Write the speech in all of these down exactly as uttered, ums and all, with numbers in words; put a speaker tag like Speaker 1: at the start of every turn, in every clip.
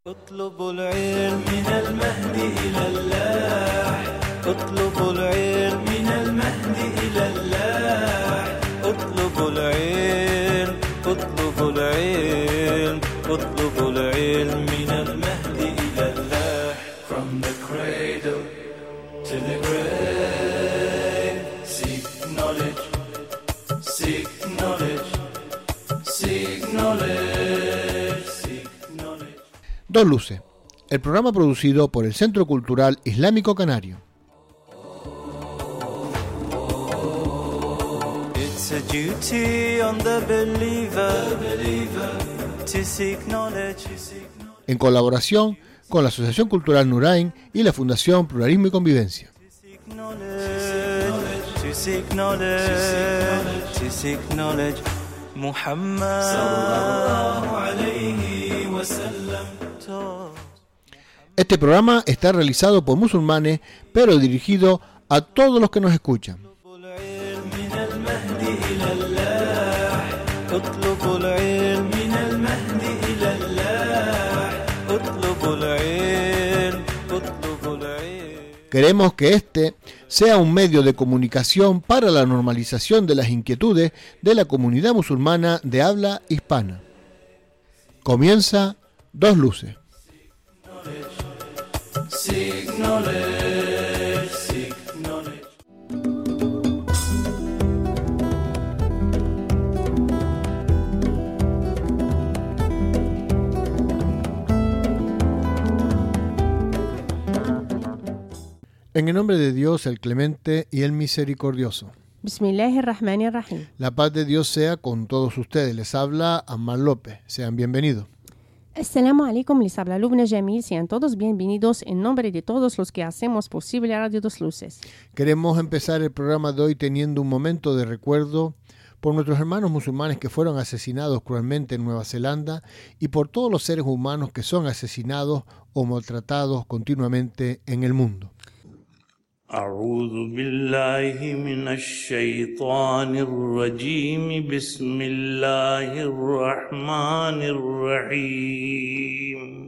Speaker 1: اطلبوا العلم من المهد إلى اللاح اطلبوا العلم من المهد إلى اللاح اطلبوا العلم اطلبوا العلم اطلبوا العلم من المهد إلى اللاح From the cradle to the grave seek knowledge seek knowledge seek knowledge seek knowledge
Speaker 2: Dos Luces, el programa producido por el Centro Cultural Islámico Canario.
Speaker 1: It's a duty on the believer, believer to seek knowledge, to seek knowledge.
Speaker 2: En colaboración con la Asociación Cultural Nurain y la Fundación Pluralismo y Convivencia.
Speaker 1: To seek knowledge, to seek knowledge, to seek knowledge. Muhammad sallallahu alayhi wa sallam.
Speaker 2: Este programa está realizado por musulmanes, pero dirigido a todos los que nos escuchan. Queremos que este sea un medio de comunicación para la normalización de las inquietudes de la comunidad musulmana de habla hispana. Comienza Dos Luces.
Speaker 1: Seek knowledge, seek knowledge.
Speaker 2: En el nombre de Dios, el Clemente y el Misericordioso.
Speaker 3: Bismillahirrahmanirrahim.
Speaker 2: La paz de Dios sea con todos ustedes. Les habla Ammar López. Sean bienvenidos.
Speaker 3: Assalamu alaikum, les habla Lubna Jamil. Sean todos bienvenidos en nombre de todos los que hacemos posible Radio Dos Luces.
Speaker 2: Queremos empezar el programa de hoy teniendo un momento de recuerdo por nuestros hermanos musulmanes que fueron asesinados cruelmente en Nueva Zelanda y por todos los seres humanos que son asesinados o maltratados continuamente en el mundo.
Speaker 4: أعوذ بالله من الشيطان الرجيم بسم الله الرحمن الرحيم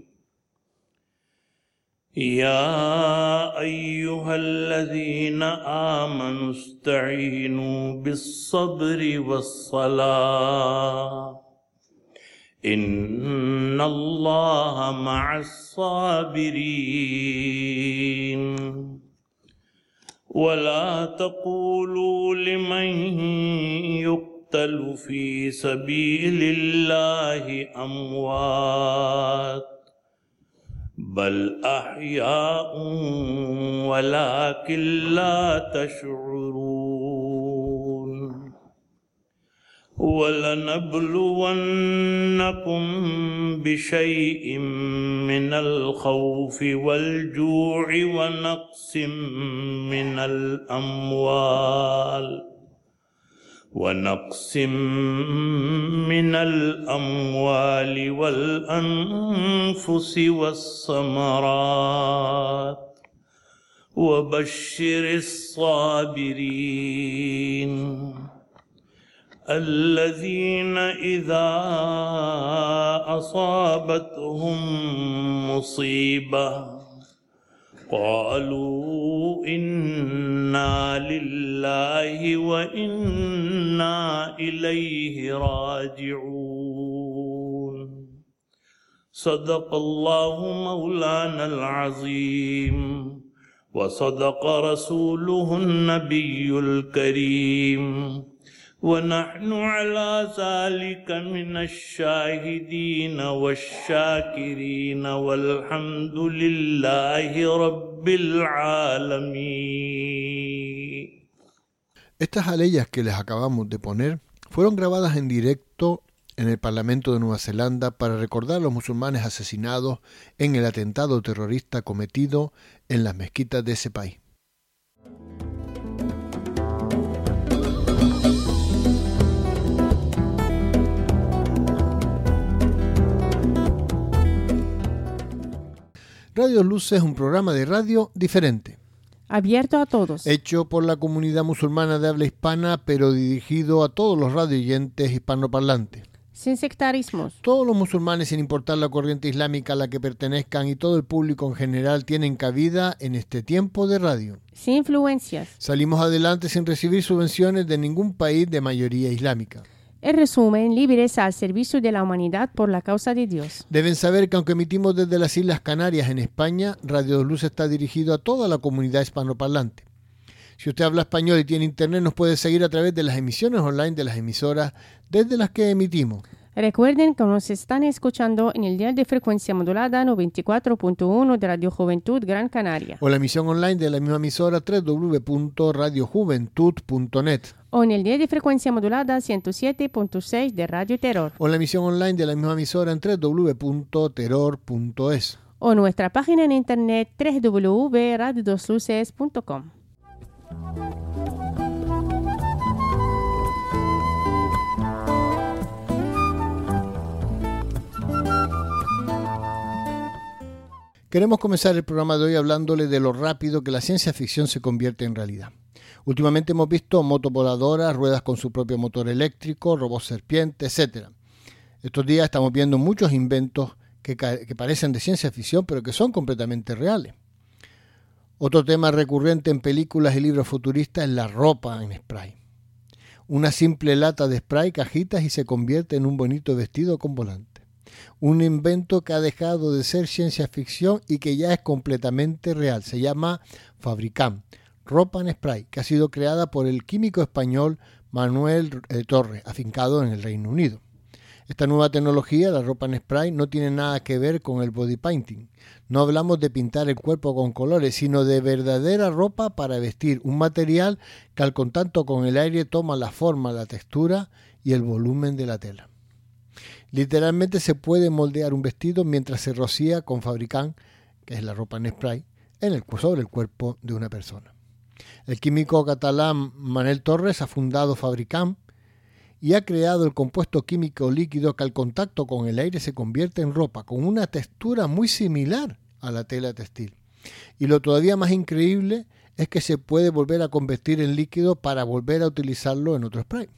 Speaker 4: يا أيها الذين آمنوا استعينوا بالصبر والصلاة إن الله مع الصابرين ولا تقولوا لمن يقتل في سبيل الله أموات بل أحياء ولكن لا تشعرون ولنبلونكم بشيء من الخوف والجوع ونقص من الأموال ونقص من الأموال والأنفس والثمرات وبشر الصابرين الذين إذا أصابتهم مصيبة قالوا إنا لله وإنا إليه راجعون صدق الله مولانا العظيم وصدق رسوله النبي الكريم ونحن على ذلك من الشاهدين والشاكرين والحمد لله رب العالمين.
Speaker 2: Estas aleyas que les acabamos de poner fueron grabadas en directo en el Parlamento de Nueva Zelanda para recordar a los musulmanes asesinados en el atentado terrorista cometido en las mezquitas de ese país. Radio Luces es un programa de radio diferente.
Speaker 3: Abierto a todos.
Speaker 2: Hecho por la comunidad musulmana de habla hispana, pero dirigido a todos los radioyentes hispanoparlantes.
Speaker 3: sin sectarismos.
Speaker 2: Todos los musulmanes, sin importar la corriente islámica a la que pertenezcan, y todo el público en general tienen cabida en este tiempo de radio.
Speaker 3: Sin influencias.
Speaker 2: Salimos adelante sin recibir subvenciones de ningún país de mayoría islámica.
Speaker 3: En resumen, libres al servicio de la humanidad por la causa de Dios.
Speaker 2: Deben saber que aunque emitimos desde las Islas Canarias en España, Radio Dos Luces está dirigido a toda la comunidad hispanoparlante. Si usted habla español y tiene internet, nos puede seguir a través de las emisiones online de las emisoras desde las que emitimos.
Speaker 3: Recuerden que nos están escuchando en el dial de frecuencia modulada noventa y cuatro punto uno de Radio Juventud Gran Canaria.
Speaker 2: O la emisión online de la misma emisora doble u doble u doble u punto radio juventud punto net.
Speaker 3: O en el dial de frecuencia modulada ciento siete punto seis de Radio Terror.
Speaker 2: O la emisión online de la misma emisora en doble u doble u doble u punto terror punto es.
Speaker 3: O nuestra página en internet doble u doble u doble u punto radio dos luces punto com.
Speaker 2: Queremos comenzar el programa de hoy hablándole de lo rápido que la ciencia ficción se convierte en realidad. Últimamente hemos visto motos voladoras, ruedas con su propio motor eléctrico, robots serpientes, etcétera. Estos días estamos viendo muchos inventos que, que parecen de ciencia ficción, pero que son completamente reales. Otro tema recurrente en películas y libros futuristas es la ropa en spray. Una simple lata de spray que agitas y se convierte en un bonito vestido con volante. Un invento que ha dejado de ser ciencia ficción y que ya es completamente real. Se llama Fabricam, ropa en spray, que ha sido creada por el químico español Manuel eh, Torres, afincado en el Reino Unido. Esta nueva tecnología, la ropa en spray, no tiene nada que ver con el body painting. No hablamos de pintar el cuerpo con colores, sino de verdadera ropa para vestir, un material que al contacto con el aire toma la forma, la textura y el volumen de la tela. Literalmente se puede moldear un vestido mientras se rocía con Fabricam, que es la ropa en spray, en el, sobre el cuerpo de una persona. El químico catalán Manel Torres ha fundado Fabricam y ha creado el compuesto químico líquido que al contacto con el aire se convierte en ropa, con una textura muy similar a la tela textil. Y lo todavía más increíble es que se puede volver a convertir en líquido para volver a utilizarlo en otro spray.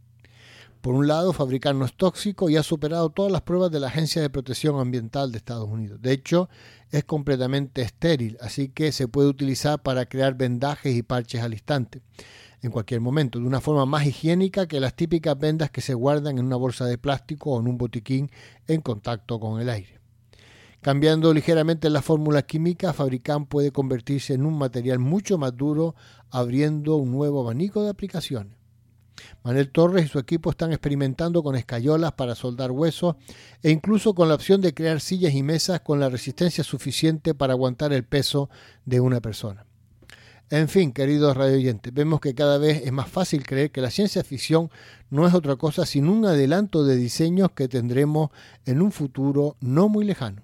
Speaker 2: Por un lado, Fabricam no es tóxico y ha superado todas las pruebas de la Agencia de Protección Ambiental de Estados Unidos. De hecho, es completamente estéril, así que se puede utilizar para crear vendajes y parches al instante, en cualquier momento, de una forma más higiénica que las típicas vendas que se guardan en una bolsa de plástico o en un botiquín en contacto con el aire. Cambiando ligeramente la fórmula química, Fabricam puede convertirse en un material mucho más duro, abriendo un nuevo abanico de aplicaciones. Manuel Torres y su equipo están experimentando con escayolas para soldar huesos e incluso con la opción de crear sillas y mesas con la resistencia suficiente para aguantar el peso de una persona. En fin, queridos radioyentes, vemos que cada vez es más fácil creer que la ciencia ficción no es otra cosa sino un adelanto de diseños que tendremos en un futuro no muy lejano.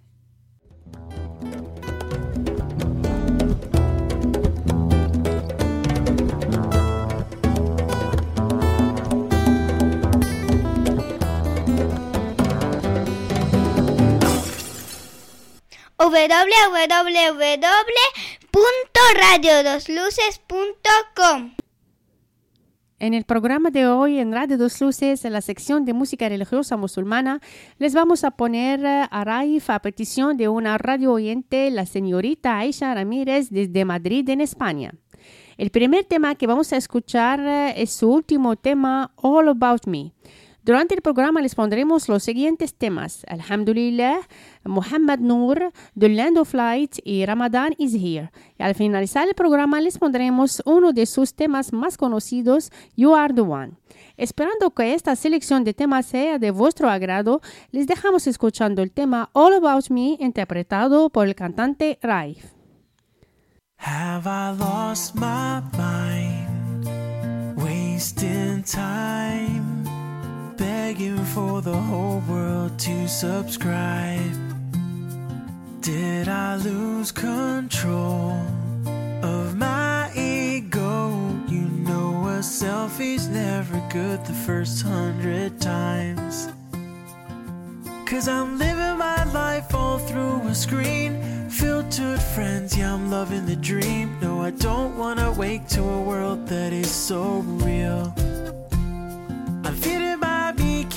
Speaker 5: doble u doble u doble u punto radio dos luces punto com.
Speaker 3: En el programa de hoy en Radio Dos Luces, en la sección de música religiosa musulmana, les vamos a poner a Raif a petición de una radio oyente, la señorita Aisha Ramírez desde Madrid, en España. El primer tema que vamos a escuchar es su último tema, All About Me. Durante el programa les pondremos los siguientes temas: Alhamdulillah, Muhammad Nur, The Land of Light y Ramadan is Here. Y al finalizar el programa les pondremos uno de sus temas más conocidos, You Are the One. Esperando que esta selección de temas sea de vuestro agrado, les dejamos escuchando el tema All About Me, interpretado por el cantante Raif.
Speaker 1: Have I lost my mind, wasting time, begging for the whole world to subscribe? Did I lose control of my ego? You know a selfie's never good the first hundred times. Cause I'm living my life all through a screen, filtered friends, yeah, I'm loving the dream. No, I don't wanna wake to a world that is so real. I'm feeding my beat, keep me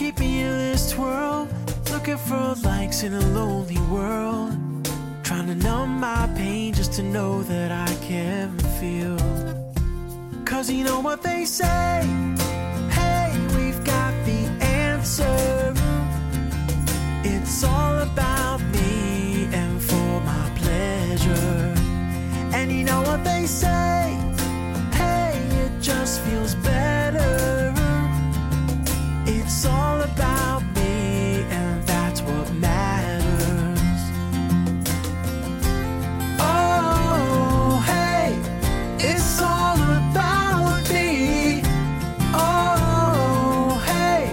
Speaker 1: this twirl, looking for likes in a lonely world, trying to numb my pain just to know that I can feel. Cause you know what they say, hey, we've got the answer. It's all about me and for my pleasure. And you know what they say, hey, it just feels better. It's all about me and that's what matters. Oh, hey, it's all about me. Oh, hey.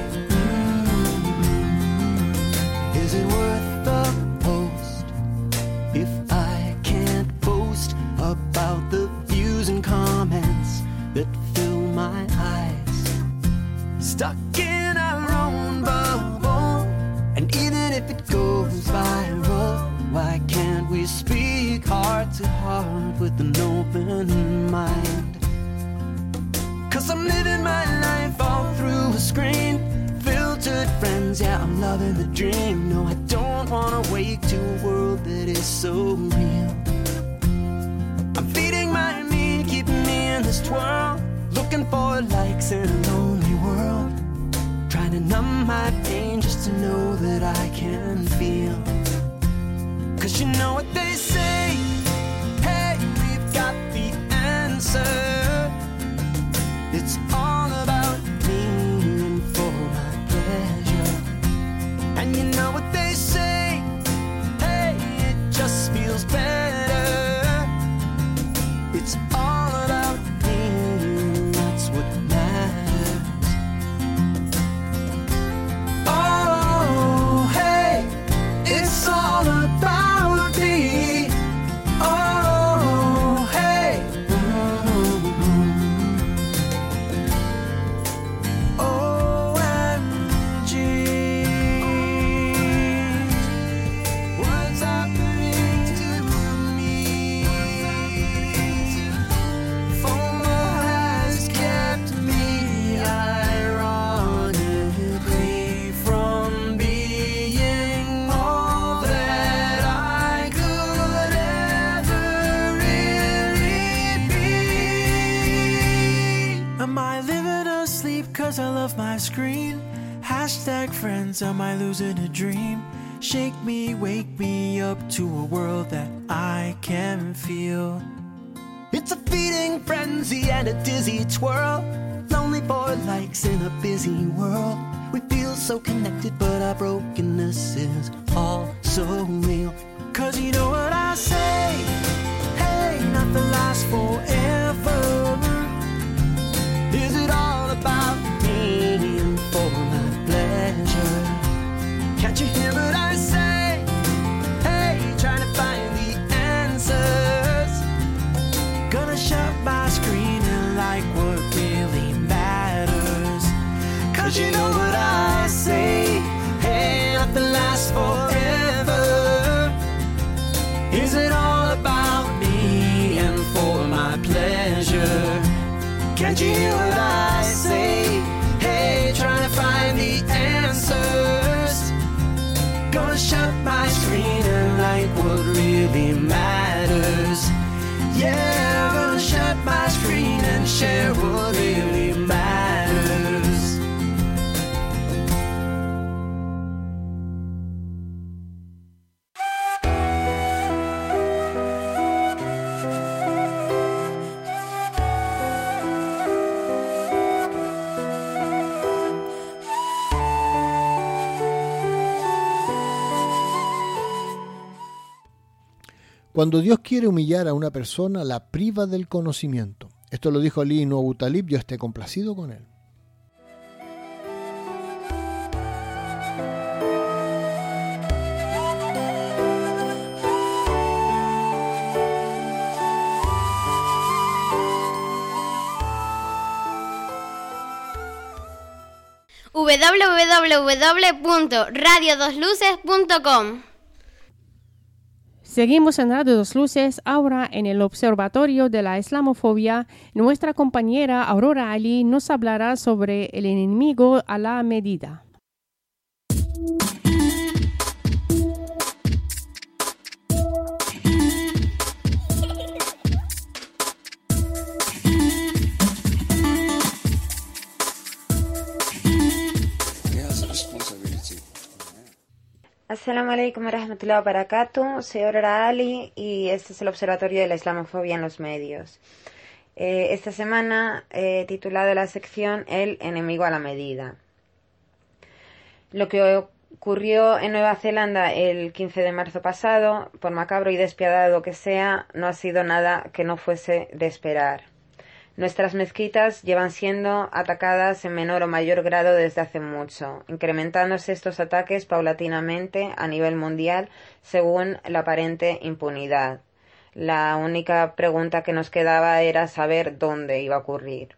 Speaker 1: Mm-hmm. Is it worth the post if I can't boast about the views and comments that fill my eyes? Stuck in our own bubble, and even if it goes viral, why can't we speak heart to heart with an open mind? Cause I'm living my life all through a screen, filtered friends, yeah, I'm loving the dream. No, I don't wanna wake to a world that is so real. I'm feeding my need, keeping me in this twirl, looking for likes in a lonely world, trying to numb my pain just to know that I can feel. Cause you know what they say, hey, we've got the answer. It's all about me and for my pleasure. And you know what they say, hey, it just feels better. It's all about me and that's what matters. Oh, hey, it's all about me. Oh, hey. Mm-hmm. O M G, what's happening to me? FOMO has kept me ironically from being all that I could ever really be. Am I living or asleep cause I love my screen? Hashtag friends, am I losing a dream? Shake me, wake me up to a world that I can feel. It's a feeding frenzy and a dizzy twirl, lonely for likes in a busy world. We feel so connected but our brokenness is all so real. Cause you know what I say, hey, nothing lasts forever. Is it all about me and for my pleasure? Can't you hear what I say, hey, trying to find the answers. Gonna shut my screen and like what really matters. Cause you know what I say, hey, nothing lasts forever. Is it all about me and for my pleasure? Can't you hear what I say, hey, trying to find the answers. Gonna shut my screen and like what really matters. Yeah, gonna shut my screen and share what really matters.
Speaker 2: Cuando Dios quiere humillar a una persona, la priva del conocimiento. Esto lo dijo Ali ibn Abu Talib, yo esté complacido con él.
Speaker 5: w w w punto radio dos luces punto com.
Speaker 3: Seguimos en Radio Dos Luces, ahora en el Observatorio de la Islamofobia. Nuestra compañera Aurora Ali nos hablará sobre el enemigo a la medida.
Speaker 6: Assalamu alaikum wa rahmatullahi wa barakatuh. Soy Aurora Ali y este es el Observatorio de la Islamofobia en los Medios. Eh, esta semana he titulado la sección El enemigo a la medida. Lo que ocurrió en Nueva Zelanda el quince de marzo pasado, por macabro y despiadado que sea, no ha sido nada que no fuese de esperar. Nuestras mezquitas llevan siendo atacadas en menor o mayor grado desde hace mucho, incrementándose estos ataques paulatinamente a nivel mundial según la aparente impunidad. La única pregunta que nos quedaba era saber dónde iba a ocurrir.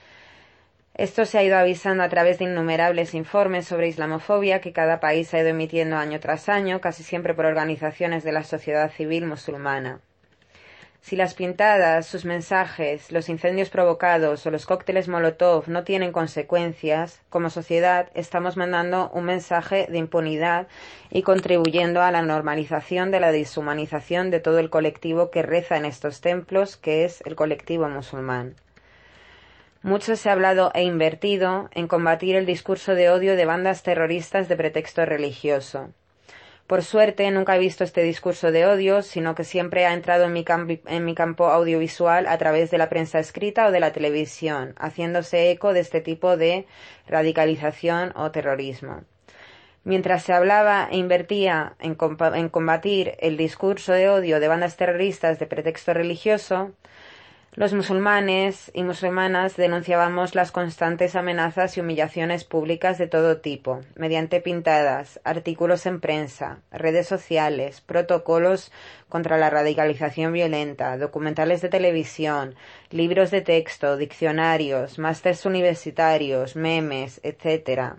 Speaker 6: Esto se ha ido avisando a través de innumerables informes sobre islamofobia que cada país ha ido emitiendo año tras año, casi siempre por organizaciones de la sociedad civil musulmana. Si las pintadas, sus mensajes, los incendios provocados o los cócteles Molotov no tienen consecuencias, como sociedad estamos mandando un mensaje de impunidad y contribuyendo a la normalización de la deshumanización de todo el colectivo que reza en estos templos, que es el colectivo musulmán. Mucho se ha hablado e invertido en combatir el discurso de odio de bandas terroristas de pretexto religioso. Por suerte, nunca he visto este discurso de odio, sino que siempre ha entrado en mi, en mi campo audiovisual a través de la prensa escrita o de la televisión, haciéndose eco de este tipo de radicalización o terrorismo. Mientras se hablaba e invertía en, en combatir el discurso de odio de bandas terroristas de pretexto religioso, los musulmanes y musulmanas denunciábamos las constantes amenazas y humillaciones públicas de todo tipo, mediante pintadas, artículos en prensa, redes sociales, protocolos contra la radicalización violenta, documentales de televisión, libros de texto, diccionarios, másters universitarios, memes, etcétera.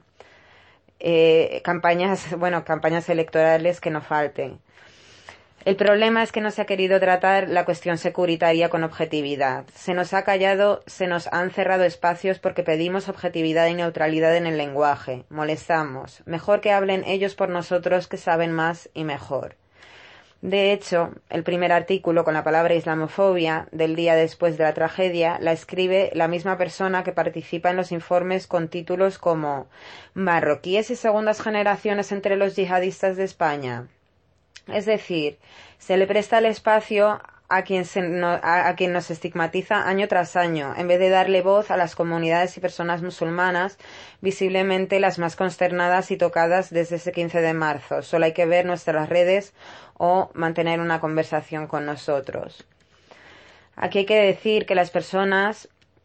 Speaker 6: Eh, campañas, bueno, campañas electorales que no falten. El problema es que no se ha querido tratar la cuestión securitaria con objetividad. Se nos ha callado, se nos han cerrado espacios porque pedimos objetividad y neutralidad en el lenguaje. Molestamos. Mejor que hablen ellos por nosotros, que saben más y mejor. De hecho, el primer artículo con la palabra islamofobia del día después de la tragedia la escribe la misma persona que participa en los informes con títulos como «Marroquíes y segundas generaciones entre los yihadistas de España». Es decir, se le presta el espacio a quien, se no, a, a quien nos estigmatiza año tras año, en vez de darle voz a las comunidades y personas musulmanas, visiblemente las más consternadas y tocadas desde ese quince de marzo. Solo hay que ver nuestras redes o mantener una conversación con nosotros. Aquí hay que decir que las personas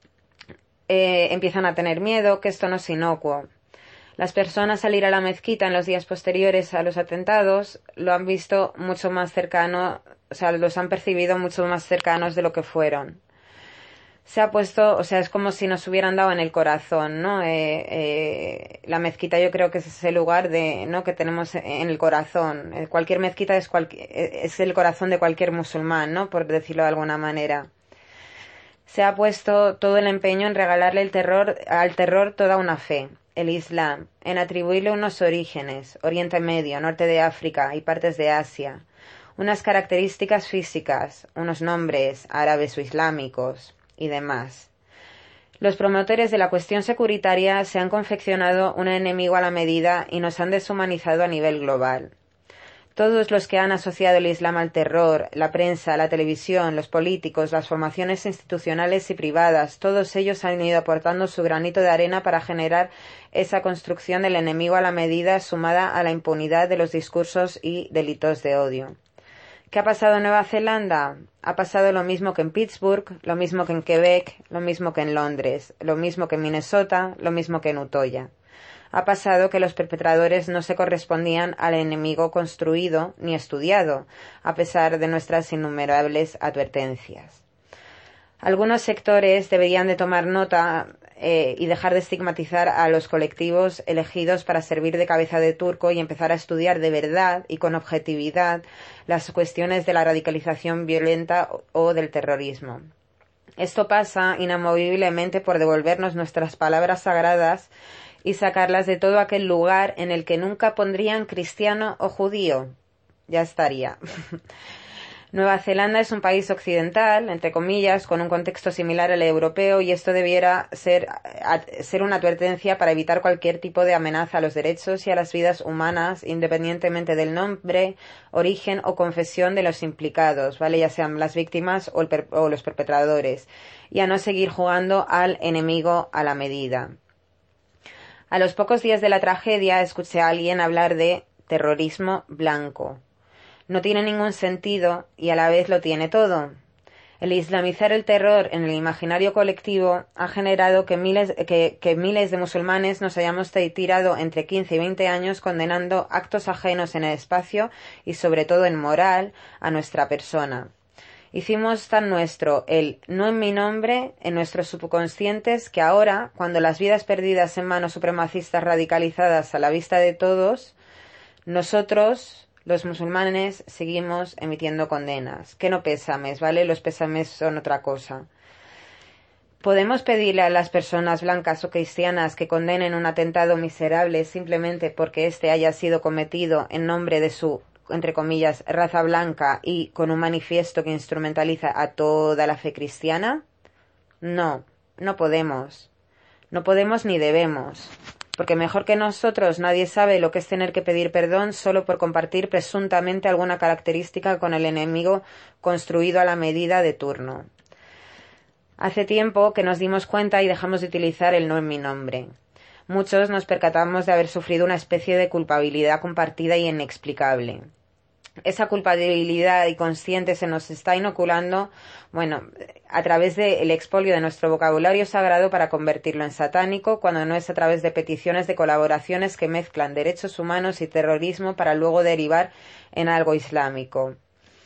Speaker 6: eh, empiezan a tener miedo, que esto no es inocuo. Las personas al ir a la mezquita en los días posteriores a los atentados lo han visto mucho más cercano, o sea, los han percibido mucho más cercanos de lo que fueron. Se ha puesto, o sea, es como si nos hubieran dado en el corazón, ¿no? Eh, eh, la mezquita yo creo que es ese lugar de, ¿no? que tenemos en el corazón. Cualquier mezquita es, cual, es el corazón de cualquier musulmán, ¿no? Por decirlo de alguna manera. Se ha puesto todo el empeño en regalarle el terror, al terror toda una fe. El Islam, en atribuirle unos orígenes, Oriente Medio, Norte de África y partes de Asia, unas características físicas, unos nombres árabes o islámicos y demás. Los promotores de la cuestión securitaria se han confeccionado un enemigo a la medida y nos han deshumanizado a nivel global. Todos los que han asociado el Islam al terror, la prensa, la televisión, los políticos, las formaciones institucionales y privadas, todos ellos han ido aportando su granito de arena para generar esa construcción del enemigo a la medida sumada a la impunidad de los discursos y delitos de odio. ¿Qué ha pasado en Nueva Zelanda? Ha pasado lo mismo que en Pittsburgh, lo mismo que en Quebec, lo mismo que en Londres, lo mismo que en Minnesota, lo mismo que en Utoya. Ha pasado que los perpetradores no se correspondían al enemigo construido ni estudiado, a pesar de nuestras innumerables advertencias. Algunos sectores deberían de tomar nota eh, y dejar de estigmatizar a los colectivos elegidos para servir de cabeza de turco y empezar a estudiar de verdad y con objetividad las cuestiones de la radicalización violenta o del terrorismo. Esto pasa inamoviblemente por devolvernos nuestras palabras sagradas y sacarlas de todo aquel lugar en el que nunca pondrían cristiano o judío. Ya estaría. Nueva Zelanda es un país occidental, entre comillas, con un contexto similar al europeo, y esto debiera ser, a, ser una advertencia para evitar cualquier tipo de amenaza a los derechos y a las vidas humanas, independientemente del nombre, origen o confesión de los implicados, ¿vale? Ya sean las víctimas o, el per, o los perpetradores, y a no seguir jugando al enemigo a la medida. A los pocos días de la tragedia escuché a alguien hablar de terrorismo blanco. No tiene ningún sentido y a la vez lo tiene todo. El islamizar el terror en el imaginario colectivo ha generado que miles, que, que miles de musulmanes nos hayamos tirado entre quince y veinte años condenando actos ajenos en el espacio y sobre todo en moral a nuestra persona. Hicimos tan nuestro el no en mi nombre en nuestros subconscientes que ahora, cuando las vidas perdidas en manos supremacistas radicalizadas a la vista de todos, nosotros, los musulmanes, seguimos emitiendo condenas. Que no pésames, ¿vale? Los pésames son otra cosa. ¿Podemos pedirle a las personas blancas o cristianas que condenen un atentado miserable simplemente porque éste haya sido cometido en nombre de su, entre comillas, raza blanca y con un manifiesto que instrumentaliza a toda la fe cristiana? No, no podemos. No podemos ni debemos. Porque mejor que nosotros nadie sabe lo que es tener que pedir perdón solo por compartir presuntamente alguna característica con el enemigo construido a la medida de turno. Hace tiempo que nos dimos cuenta y dejamos de utilizar el no en mi nombre. Muchos nos percatamos de haber sufrido una especie de culpabilidad compartida y inexplicable. Esa culpabilidad inconsciente se nos está inoculando, bueno, a través del expolio de nuestro vocabulario sagrado para convertirlo en satánico, cuando no es a través de peticiones de colaboraciones que mezclan derechos humanos y terrorismo para luego derivar en algo islámico.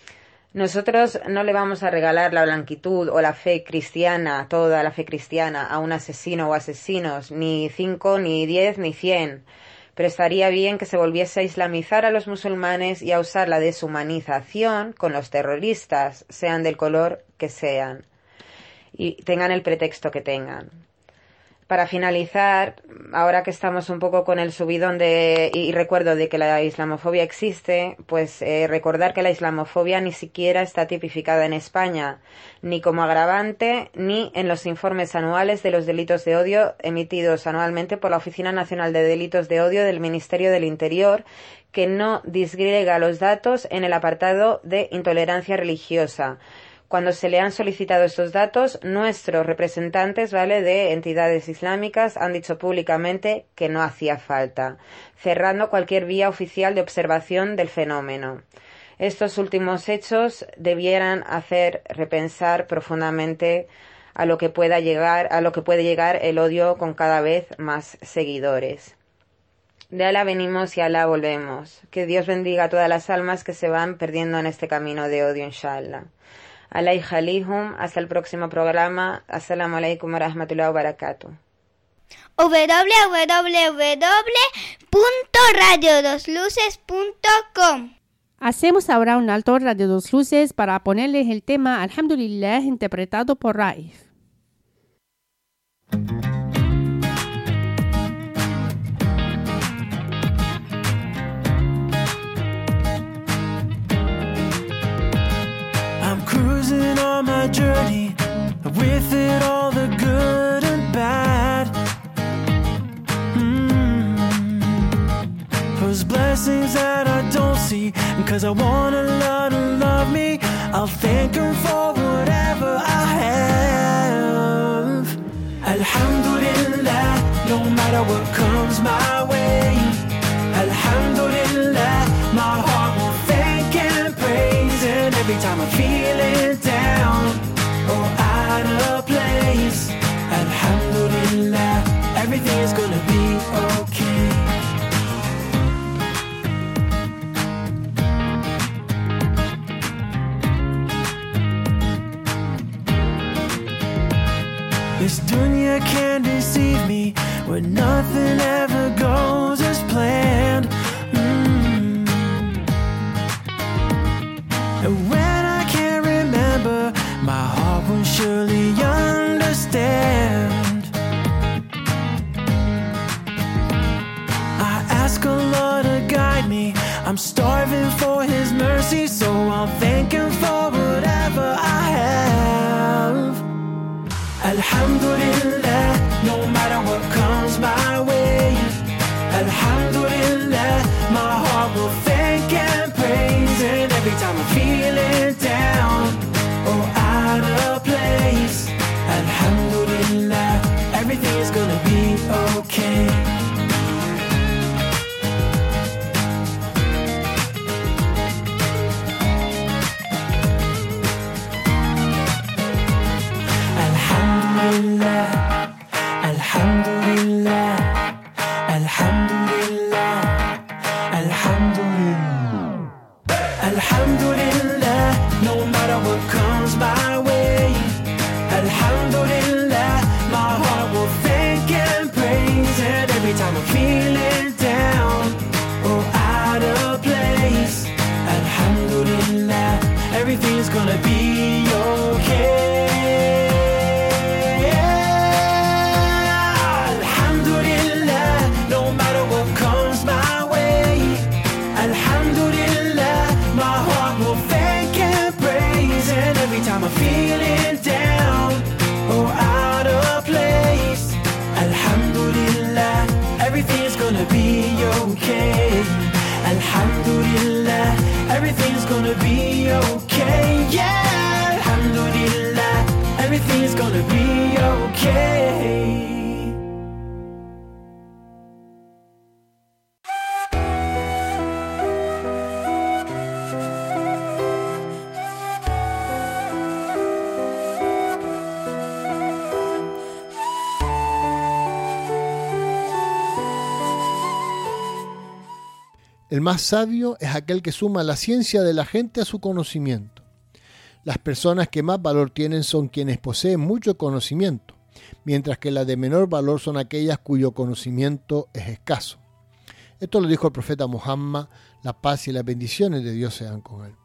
Speaker 6: Nosotros no le vamos a regalar la blanquitud o la fe cristiana, toda la fe cristiana, a un asesino o asesinos, ni cinco, ni diez, ni cien. Pero estaría bien que se volviese a islamizar a los musulmanes y a usar la deshumanización con los terroristas, sean del color que sean, y tengan el pretexto que tengan. Para finalizar, ahora que estamos un poco con el subidón de, y recuerdo de que la islamofobia existe, pues eh, recordar que la islamofobia ni siquiera está tipificada en España, ni como agravante, ni en los informes anuales de los delitos de odio emitidos anualmente por la Oficina Nacional de Delitos de Odio del Ministerio del Interior, que no disgrega los datos en el apartado de intolerancia religiosa. Cuando se le han solicitado estos datos, nuestros representantes, ¿vale?, de entidades islámicas han dicho públicamente que no hacía falta, cerrando cualquier vía oficial de observación del fenómeno. Estos últimos hechos debieran hacer repensar profundamente a lo que pueda llegar, a lo que puede llegar el odio con cada vez más seguidores. De Alá venimos y a Alá volvemos. Que Dios bendiga a todas las almas que se van perdiendo en este camino de odio, inshallah. Alay Jalihum, hasta el próximo programa. Assalamu alaikum wa rahmatullahi wa barakatuh.
Speaker 5: w w w punto radio dos luces punto com.
Speaker 3: Hacemos ahora un alto Radio Dos Luces para ponerles el tema Alhamdulillah interpretado por Raif.
Speaker 1: Cruising on my journey, with it all the good and bad. Mm. Those blessings that I don't see, and cause I want Allah to love me, I'll thank Him for whatever I have. Alhamdulillah, no matter what comes my way. Alhamdulillah, my heart will thank and praise, and every time I'm feeling down or out of place, Alhamdulillah, everything is gonna be okay. This dunya can deceive me when nothing ever goes as planned. Mm. And when I can't remember, my heart will surely understand. I ask Allah to guide me, I'm starving for His mercy, so I'll thank Him for I'm feeling down or out of place, Alhamdulillah, everything's gonna be okay. Alhamdulillah, Alhamdulillah, Alhamdulillah, Alhamdulillah, Alhamdulillah, no matter what comes my way, Alhamdulillah, my heart will thank and praise, and every time I'm feeling down or out of place, Alhamdulillah, everything's gonna be okay. I'm feeling down or out of place, Alhamdulillah, everything's gonna be okay. Alhamdulillah, everything's gonna be okay. Yeah, Alhamdulillah, everything's gonna be okay.
Speaker 2: El más sabio es aquel que suma la ciencia de la gente a su conocimiento. Las personas que más valor tienen son quienes poseen mucho conocimiento, mientras que las de menor valor son aquellas cuyo conocimiento es escaso. Esto lo dijo el profeta Muhammad, la paz y las bendiciones de Dios sean con él.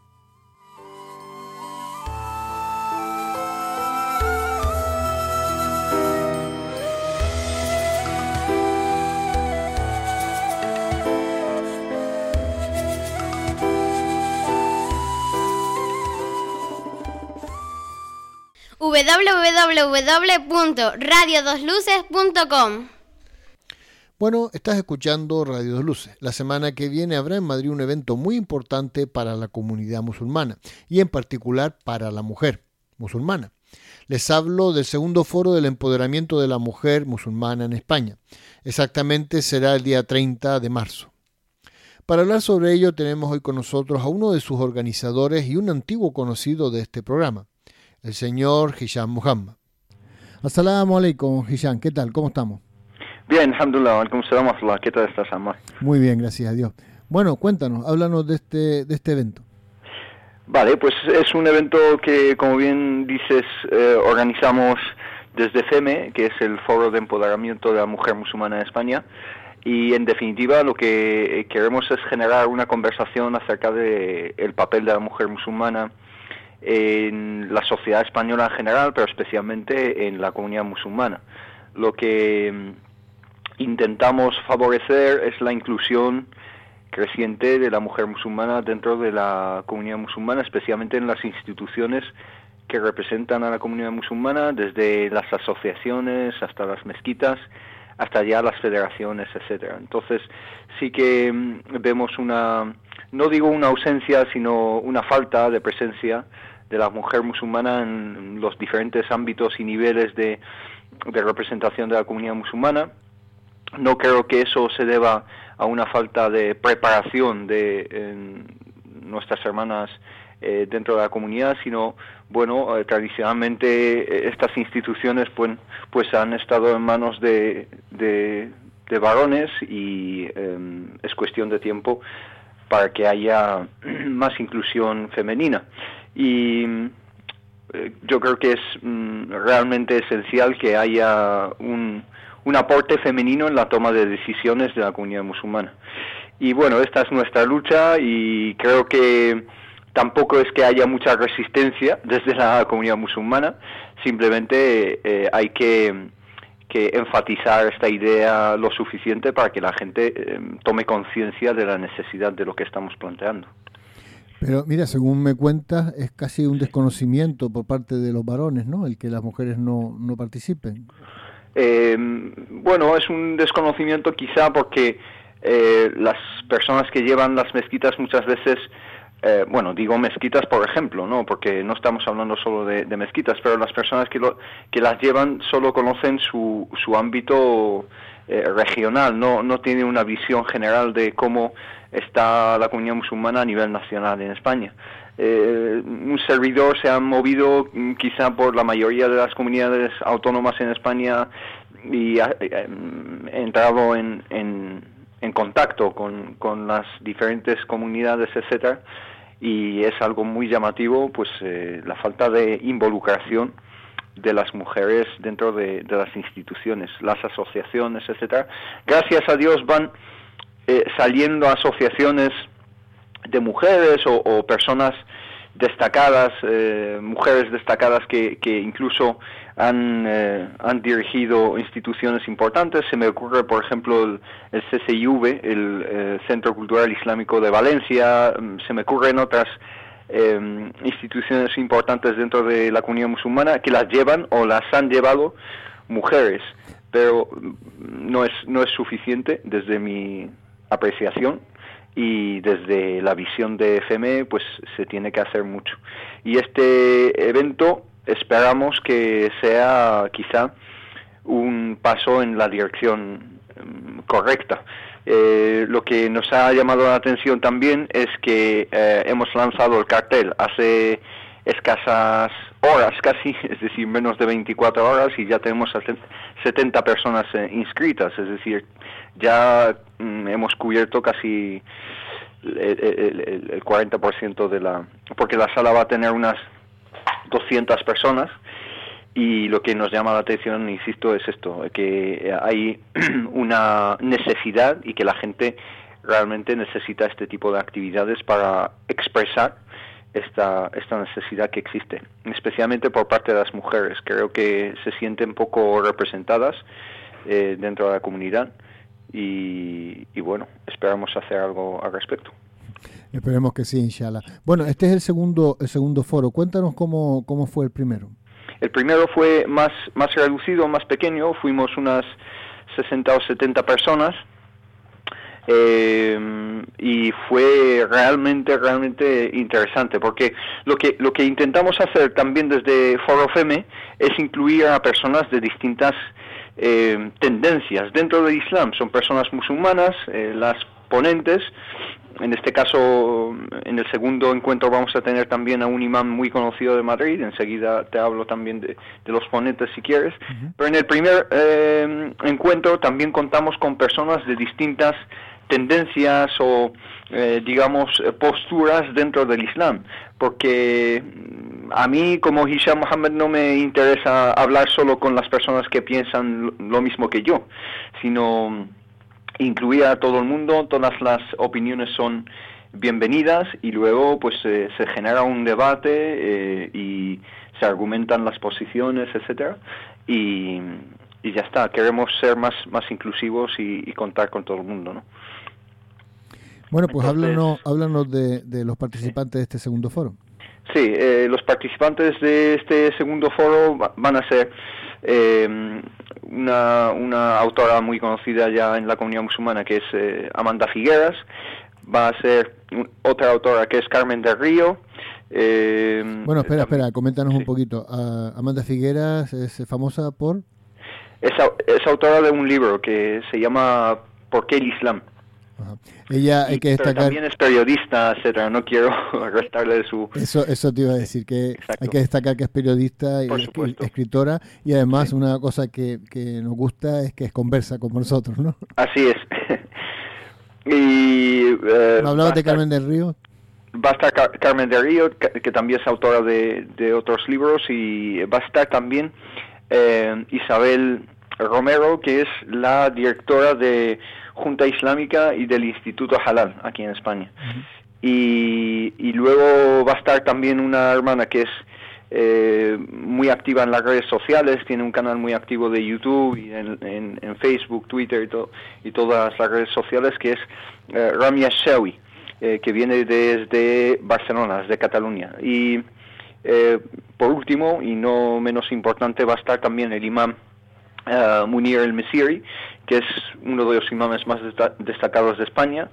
Speaker 5: doble u doble u doble u punto radio dos luces punto com.
Speaker 2: Bueno, estás escuchando Radio Dos Luces. La semana que viene habrá en Madrid un evento muy importante para la comunidad musulmana y en particular para la mujer musulmana. Les hablo del segundo foro del empoderamiento de la mujer musulmana en España. Exactamente será el día treinta de marzo. Para hablar sobre ello tenemos hoy con nosotros a uno de sus organizadores y un antiguo conocido de este programa, el señor Hisham Muhammad. Assalamu alaikum, Hisham, ¿qué tal? ¿Cómo estamos?
Speaker 7: Bien, alhamdulillah, alaikum salam, ¿qué tal estás, Ammar?
Speaker 2: Muy bien, gracias a Dios. Bueno, cuéntanos, háblanos de este, de este evento.
Speaker 7: Vale, pues es un evento que, como bien dices, eh, organizamos desde F E M E, que es el Foro de Empoderamiento de la Mujer Musulmana en España, y en definitiva lo que queremos es generar una conversación acerca de el papel de la mujer musulmana en la sociedad española en general, pero especialmente en la comunidad musulmana. Lo que intentamos favorecer es la inclusión creciente de la mujer musulmana dentro de la comunidad musulmana, especialmente en las instituciones que representan a la comunidad musulmana, desde las asociaciones hasta las mezquitas, hasta ya las federaciones, etcétera. Entonces sí que vemos una, no digo una ausencia, sino una falta de presencia de la mujer musulmana en los diferentes ámbitos y niveles de, de representación de la comunidad musulmana. No creo que eso se deba a una falta de preparación de eh, nuestras hermanas eh, dentro de la comunidad, sino, bueno, eh, tradicionalmente eh, estas instituciones pues, pues han estado en manos de, de, de varones y eh, es cuestión de tiempo para que haya más inclusión femenina. Y eh, yo creo que es mm, realmente esencial que haya un, un aporte femenino en la toma de decisiones de la comunidad musulmana. Y bueno, esta es nuestra lucha y creo que tampoco es que haya mucha resistencia desde la comunidad musulmana, simplemente eh, hay que, que enfatizar esta idea lo suficiente para que la gente eh, tome conciencia de la necesidad de lo que estamos planteando.
Speaker 2: Pero mira, según me cuentas, es casi un desconocimiento por parte de los varones, ¿no? El que las mujeres no, no participen.
Speaker 7: Eh, bueno, es un desconocimiento quizá porque eh, las personas que llevan las mezquitas muchas veces eh, bueno, digo mezquitas por ejemplo, ¿no? Porque no estamos hablando solo de, de mezquitas, pero las personas que, lo, que las llevan solo conocen su, su ámbito eh, regional, no, no tienen una visión general de cómo está la comunidad musulmana a nivel nacional en España. Eh, un servidor se ha movido quizá por la mayoría de las comunidades autónomas en España y ha, eh, entrado en, en, en contacto con, con las diferentes comunidades, etcétera, y es algo muy llamativo, pues eh, la falta de involucración de las mujeres dentro de, de las instituciones, las asociaciones, etcétera. Gracias a Dios van eh, saliendo asociaciones de mujeres o, o personas destacadas, eh, mujeres destacadas que, que incluso han, eh, han dirigido instituciones importantes. Se me ocurre, por ejemplo, el, el C C I V, el eh, Centro Cultural Islámico de Valencia. Se me ocurren otras eh, instituciones importantes dentro de la comunidad musulmana que las llevan o las han llevado mujeres, pero no es, no es suficiente desde mi apreciación. Y desde la visión de F M E pues se tiene que hacer mucho. Y este evento esperamos que sea quizá un paso en la dirección um, correcta. Eh, lo que nos ha llamado la atención también es que eh, hemos lanzado el cartel hace escasas horas casi, es decir, menos de veinticuatro horas, y ya tenemos setenta personas eh, inscritas, es decir, ya mm, hemos cubierto casi el, el, el cuarenta por ciento de la... porque la sala va a tener unas doscientas personas, y lo que nos llama la atención, insisto, es esto, que hay una necesidad y que la gente realmente necesita este tipo de actividades para expresar esta esta necesidad que existe, especialmente por parte de las mujeres. Creo que se sienten poco representadas eh, dentro de la comunidad y, y bueno, esperamos hacer algo al respecto.
Speaker 2: Esperemos que sí, inshallah. Bueno, este es el segundo el segundo foro. Cuéntanos cómo cómo fue el primero.
Speaker 7: El primero fue más más reducido, más pequeño. Fuimos unas sesenta o setenta personas. Eh, y fue realmente realmente interesante, porque lo que lo que intentamos hacer también desde Foro F M E es incluir a personas de distintas eh, tendencias dentro del Islam. Son personas musulmanas, eh, las ponentes. En este caso, en el segundo encuentro vamos a tener también a un imán muy conocido de Madrid. Enseguida te hablo también de, de los ponentes si quieres. Uh-huh. Pero en el primer eh, encuentro también contamos con personas de distintas tendencias o, eh, digamos, posturas dentro del Islam. Porque a mí, como Hisham Mohammed, no me interesa hablar solo con las personas que piensan lo mismo que yo, sino incluir a todo el mundo. Todas las opiniones son bienvenidas y luego pues eh, se genera un debate eh, y se argumentan las posiciones, etcétera, y, y ya está. Queremos ser más más inclusivos y, y contar con todo el mundo, ¿no?
Speaker 2: Bueno, pues
Speaker 7: Entonces,
Speaker 2: háblanos, háblanos de, de los participantes sí. de este segundo foro.
Speaker 7: Sí, eh, los participantes de este segundo foro van a ser eh, una, una autora muy conocida ya en la comunidad musulmana, que es eh, Amanda Figueras. Va a ser un, otra autora que es Carmen del Río. Eh,
Speaker 2: bueno, espera,
Speaker 7: también,
Speaker 2: espera, coméntanos
Speaker 7: sí.
Speaker 2: un poquito. Uh, Amanda Figueras es famosa por...
Speaker 7: Es, es autora de un libro que se llama ¿Por qué el Islam?
Speaker 2: Ajá. Ella hay que destacar.
Speaker 7: Pero también es periodista, etcétera. No quiero restarle su.
Speaker 2: Eso, eso te iba a decir, que Exacto. hay que destacar que es periodista y es, escritora, y además sí. una cosa que, que nos gusta es que es conversa con nosotros, ¿no?
Speaker 7: Así es. y eh,
Speaker 2: ¿No hablabas de Carmen del Río?
Speaker 7: Va a estar Car- Carmen del Río, que, que también es autora de, de otros libros, y va a estar también eh, Isabel Romero, que es la directora de Junta Islámica y del Instituto Halal aquí en España. Uh-huh. y, y luego va a estar también una hermana que es eh, muy activa en las redes sociales, tiene un canal muy activo de YouTube y en, en, en Facebook, Twitter y, to, y todas las redes sociales, que es eh, Ramia Shawi, eh, que viene desde Barcelona, desde Cataluña. Y eh, por último, y no menos importante, va a estar también el imán uh, Munir el-Mesiri, que es uno de los imames más desta- destacados de España,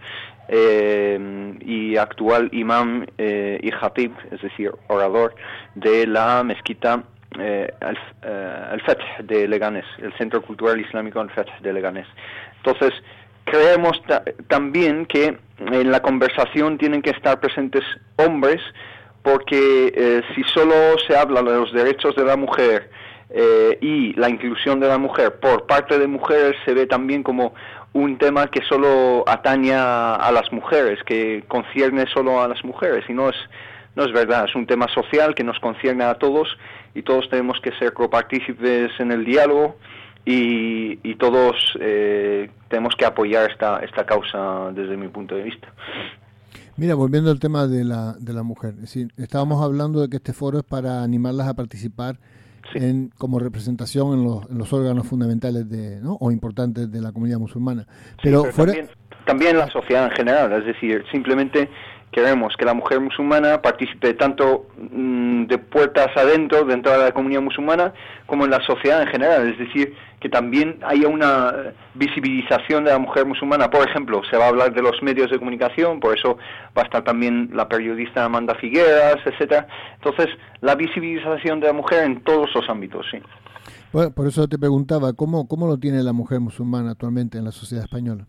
Speaker 7: eh, y actual imam eh, y khatib, es decir, orador de la mezquita eh, al, eh, Al-Fath de Leganés, el Centro Cultural Islámico Al-Fath de Leganés. Entonces, creemos ta- también que en la conversación tienen que estar presentes hombres, porque eh, si solo se habla de los derechos de la mujer eh, y la inclusión de la mujer por parte de mujeres, se ve también como un tema que solo atañe a, a las mujeres, que concierne solo a las mujeres, y no es, no es verdad. Es un tema social que nos concierne a todos, y todos tenemos que ser copartícipes en el diálogo, y, y todos eh, tenemos que apoyar esta, esta causa desde mi punto de vista.
Speaker 2: Mira, volviendo al tema de la, de la mujer, es decir, estábamos hablando de que este foro es para animarlas a participar sí. en, como representación en los, en los órganos fundamentales de, ¿no? o importantes de la comunidad musulmana. Pero,
Speaker 7: sí, pero
Speaker 2: fuera...
Speaker 7: también, también la sociedad en general, es decir, simplemente queremos que la mujer musulmana participe tanto mmm, de puertas adentro, dentro de la comunidad musulmana, como en la sociedad en general, es decir, que también haya una visibilización de la mujer musulmana. Por ejemplo, se va a hablar de los medios de comunicación, por eso va a estar también la periodista Amanda Figueras, etcétera. Entonces, la visibilización de la mujer en todos los ámbitos, sí.
Speaker 2: Bueno, por eso te preguntaba, ¿cómo, cómo lo tiene la mujer musulmana actualmente en la sociedad española?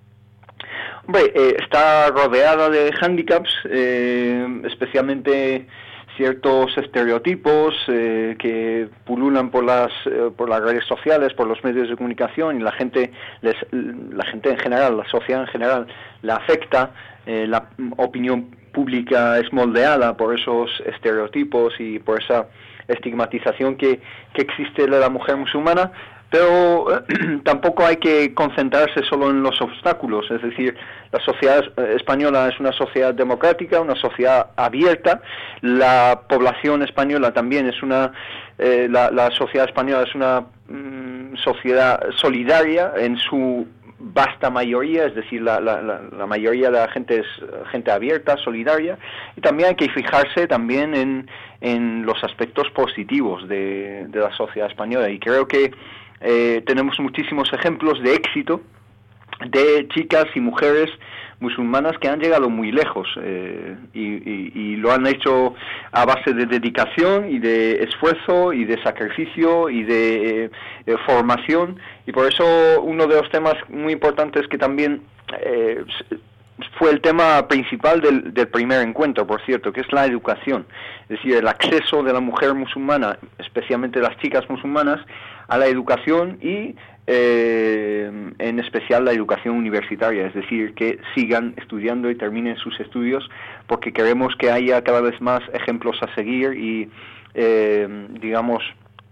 Speaker 7: Hombre, eh, está rodeada de hándicaps, eh, especialmente ciertos estereotipos eh, que pululan por las eh, por las redes sociales, por los medios de comunicación, y la gente les, la gente en general, la sociedad en general, la afecta. Eh, la opinión pública es moldeada por esos estereotipos y por esa estigmatización que, que existe de la mujer musulmana. Pero eh, tampoco hay que concentrarse solo en los obstáculos, es decir, la sociedad española es una sociedad democrática, una sociedad abierta, la población española también es una, eh, la, la sociedad española es una mm, sociedad solidaria en su vasta mayoría, es decir, la, la, la, la mayoría de la gente es gente abierta, solidaria, y también hay que fijarse también en, en los aspectos positivos de, de la sociedad española, y creo que Eh, tenemos muchísimos ejemplos de éxito de chicas y mujeres musulmanas que han llegado muy lejos eh, y, y, y lo han hecho a base de dedicación y de esfuerzo y de sacrificio y de eh, eh, formación, y por eso uno de los temas muy importantes que también eh, fue el tema principal del, del primer encuentro, por cierto, que es la educación, es decir, el acceso de la mujer musulmana, especialmente las chicas musulmanas, a la educación y eh, en especial la educación universitaria, es decir, que sigan estudiando y terminen sus estudios, porque queremos que haya cada vez más ejemplos a seguir y, eh, digamos,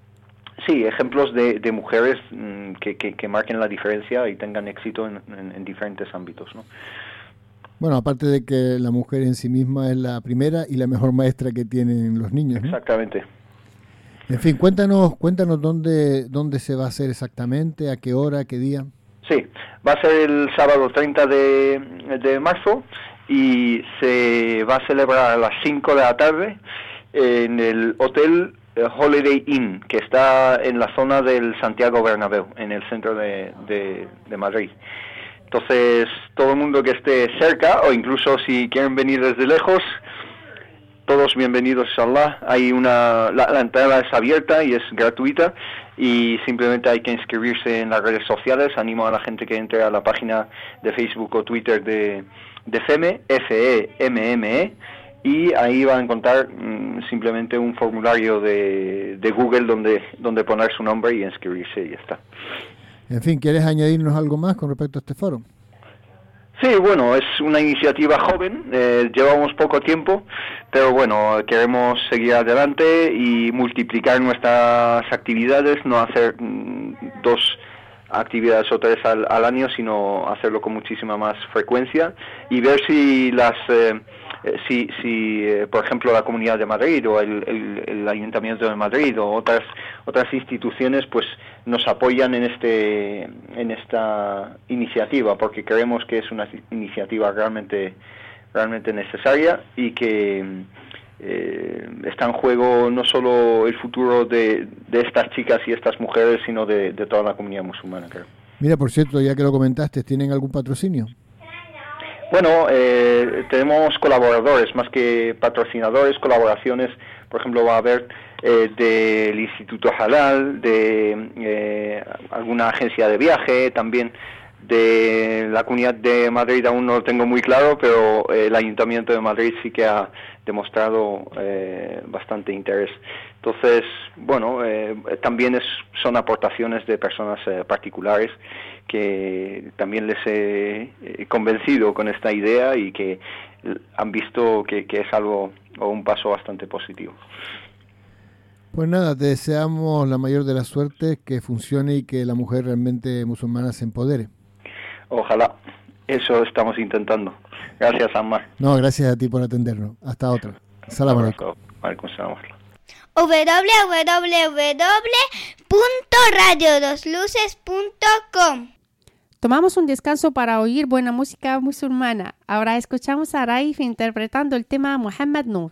Speaker 7: sí, ejemplos de, de mujeres mm, que, que, que marquen la diferencia y tengan éxito en, en, en diferentes ámbitos, ¿no?
Speaker 2: Bueno, aparte de que la mujer en sí misma es la primera y la mejor maestra que tienen los niños, ¿no?
Speaker 7: Exactamente.
Speaker 2: En fin, cuéntanos, cuéntanos dónde, dónde se va a hacer exactamente, a qué hora, a qué día.
Speaker 7: Sí, va a ser el sábado treinta de, de marzo y se va a celebrar a las cinco de la tarde en el Hotel Holiday Inn, que está en la zona del Santiago Bernabéu, en el centro de, de, de Madrid. Entonces, todo el mundo que esté cerca, o incluso si quieren venir desde lejos, todos bienvenidos, inshallah. Hay una, la, la entrada es abierta y es gratuita, y simplemente hay que inscribirse en las redes sociales. Animo a la gente que entre a la página de Facebook o Twitter de, de FEME, F E M M E, y ahí va a encontrar mmm, simplemente un formulario de, de Google donde, donde poner su nombre y inscribirse, y ya está.
Speaker 2: En fin, ¿quieres añadirnos algo más con respecto a este foro?
Speaker 7: Sí, bueno, es una iniciativa joven, eh, llevamos poco tiempo, pero bueno, queremos seguir adelante y multiplicar nuestras actividades, no hacer mm, dos actividades o tres al, al año, sino hacerlo con muchísima más frecuencia, y ver si las... Eh, si, si eh, por ejemplo, la Comunidad de Madrid o el, el, el Ayuntamiento de Madrid o otras otras instituciones pues nos apoyan en este en esta iniciativa, porque creemos que es una iniciativa realmente realmente necesaria y que eh, está en juego no solo el futuro de, de estas chicas y estas mujeres, sino de, de toda la comunidad musulmana, creo.
Speaker 2: Mira, por cierto, ya que lo comentaste, ¿tienen algún patrocinio?
Speaker 7: Bueno, eh, tenemos colaboradores, más que patrocinadores, colaboraciones. Por ejemplo, va a haber eh, del Instituto Halal, de eh, alguna agencia de viaje, también de la Comunidad de Madrid, aún no lo tengo muy claro, pero eh, el Ayuntamiento de Madrid sí que ha demostrado eh, bastante interés. Entonces, bueno, eh, también es, son aportaciones de personas eh, particulares que también les he eh, convencido con esta idea y que han visto que, que es algo o un paso bastante positivo.
Speaker 2: Pues nada, te deseamos la mayor de las suertes, que funcione y que la mujer realmente musulmana se empodere.
Speaker 7: Ojalá, eso estamos intentando. Gracias, Ammar.
Speaker 2: No, gracias a ti por atendernos. Hasta otra. Salam alaikum.
Speaker 7: Alaikum salam.
Speaker 5: w w w punto radio dos luces punto com.
Speaker 3: Tomamos un descanso para oír buena música musulmana. Ahora escuchamos a Raif interpretando el tema Muhammad Nur.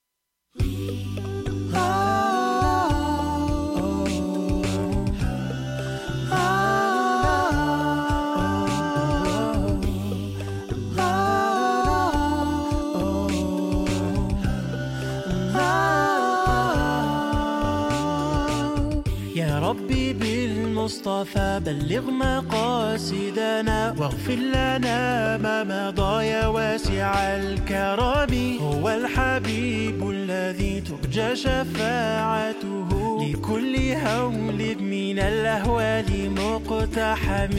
Speaker 1: ربي بالمصطفى بلغ مقاصدنا واغفر لنا ما مضى يا واسع الكرم. هو الحبيب الذي ترجى شفاعته لكل هول من الأهوال مقتحم.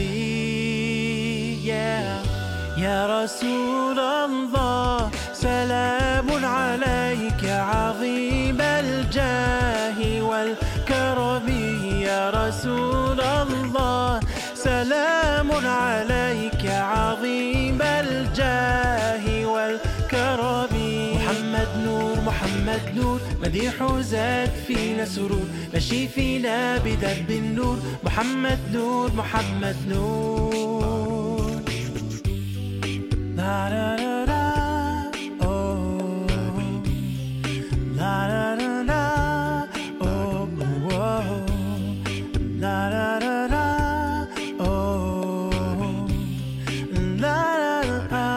Speaker 1: يا يا رسول الله سلام عليك عظيم الجاه والكرم. يا رسول الله سلام عليك عظيم الجاه والكرم. محمد نور محمد نور مديح زاد فينا سرور مشي فينا بدرب النور. محمد نور محمد نور. لا لا لا لا oh la la la la oh oh la la la la oh la la la.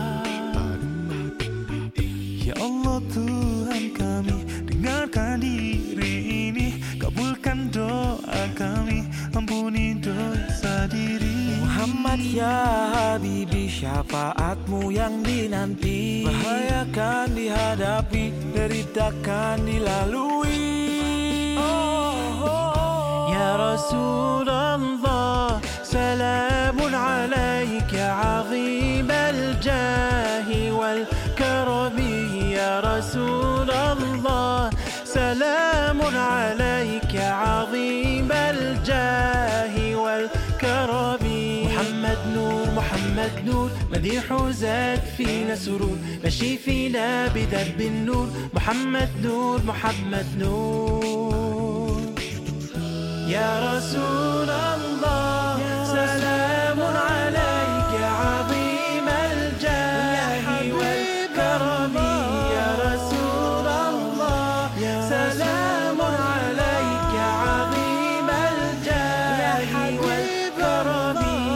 Speaker 1: Ya Allah Tuhan kami, dengarkan diri ini, kabulkan doa kami, ampuni dosa diri. Muhammad ya Habibi, syafaatmu yang dinanti, bahaya kan dihadapi, derita kan dilalui. Oh, oh. Ya Rasulullah salamun alaika azim al-jahi wal-karami. Ya Rasulullah salamun alaika azim al-jahi wal-karami. محمد نور محمد نور مديح زاد فينا سرور مشي فينا بدرب النور. محمد نور محمد نور. يا رسول الله سلام عليك عظيم الجاه والكرم. يا رسول الله سلام عليك عظيم الجاه والكرم.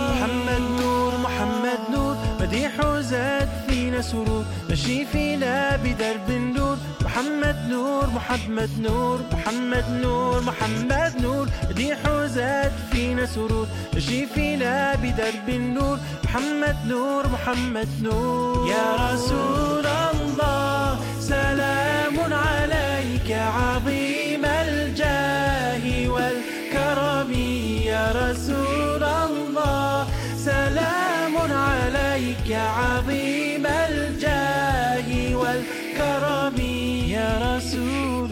Speaker 1: مديح زاد فينا سرور مشي فينا بدرب النور. محمد نور محمد نور محمد نور محمد نور مديح زاد فينا سرور مشي فينا بدرب النور. محمد نور محمد نور. يا رسول الله سلام عليك عظيم الجاه والكرم. يا رسول الله سلام عليك عظيم الجاه والكرم. يا رسول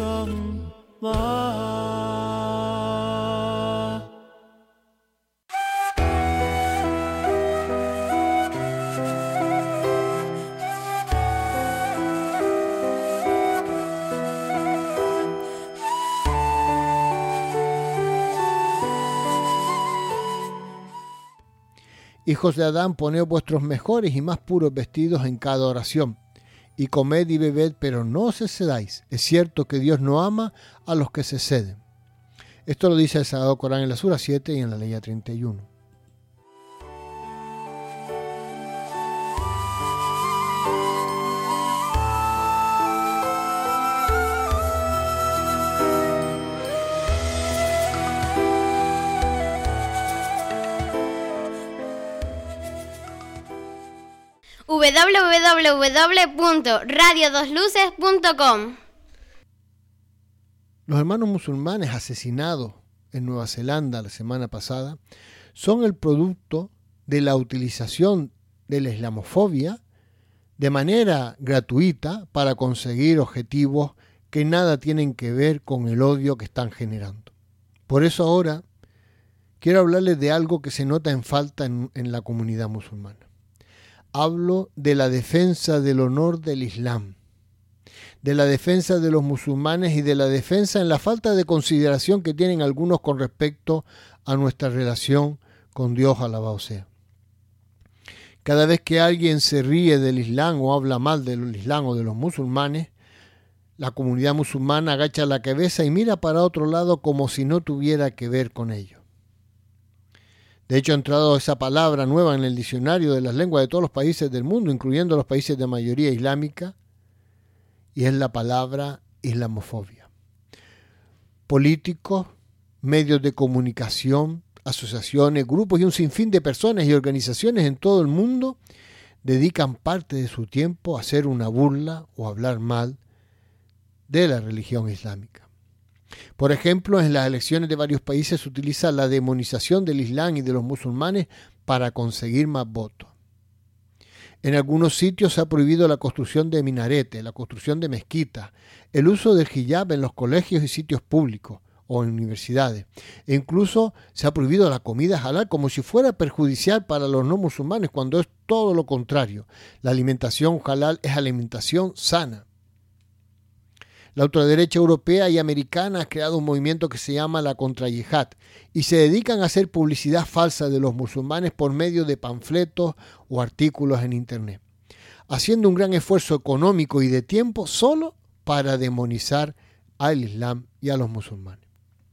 Speaker 1: الله.
Speaker 2: Hijos de Adán, poned vuestros mejores y más puros vestidos en cada oración, y comed y bebed, pero no os excedáis. Es cierto que Dios no ama a los que se exceden. Esto lo dice el Sagrado Corán en la Sura siete y en la Ley treinta y uno.
Speaker 5: doble u doble u doble u punto radio dos luces punto com.
Speaker 2: Los hermanos musulmanes asesinados en Nueva Zelanda la semana pasada son el producto de la utilización de la islamofobia de manera gratuita para conseguir objetivos que nada tienen que ver con el odio que están generando. Por eso ahora quiero hablarles de algo que se nota en falta en, en la comunidad musulmana. Hablo de la defensa del honor del Islam, de la defensa de los musulmanes y de la defensa en la falta de consideración que tienen algunos con respecto a nuestra relación con Dios, alabado sea. Cada vez que alguien se ríe del Islam o habla mal del Islam o de los musulmanes, la comunidad musulmana agacha la cabeza y mira para otro lado como si no tuviera que ver con ello. De hecho, ha entrado esa palabra nueva en el diccionario de las lenguas de todos los países del mundo, incluyendo los países de mayoría islámica, y es la palabra islamofobia. Políticos, medios de comunicación, asociaciones, grupos y un sinfín de personas y organizaciones en todo el mundo dedican parte de su tiempo a hacer una burla o hablar mal de la religión islámica. Por ejemplo, en las elecciones de varios países se utiliza la demonización del Islam y de los musulmanes para conseguir más votos. En algunos sitios se ha prohibido la construcción de minaretes, la construcción de mezquitas, el uso del hijab en los colegios y sitios públicos o en universidades. E incluso se ha prohibido la comida halal como si fuera perjudicial para los no musulmanes, cuando es todo lo contrario. La alimentación halal es alimentación sana. La ultraderecha europea y americana ha creado un movimiento que se llama la Contrayihad y se dedican a hacer publicidad falsa de los musulmanes por medio de panfletos o artículos en internet, haciendo un gran esfuerzo económico y de tiempo solo para demonizar al Islam y a los musulmanes.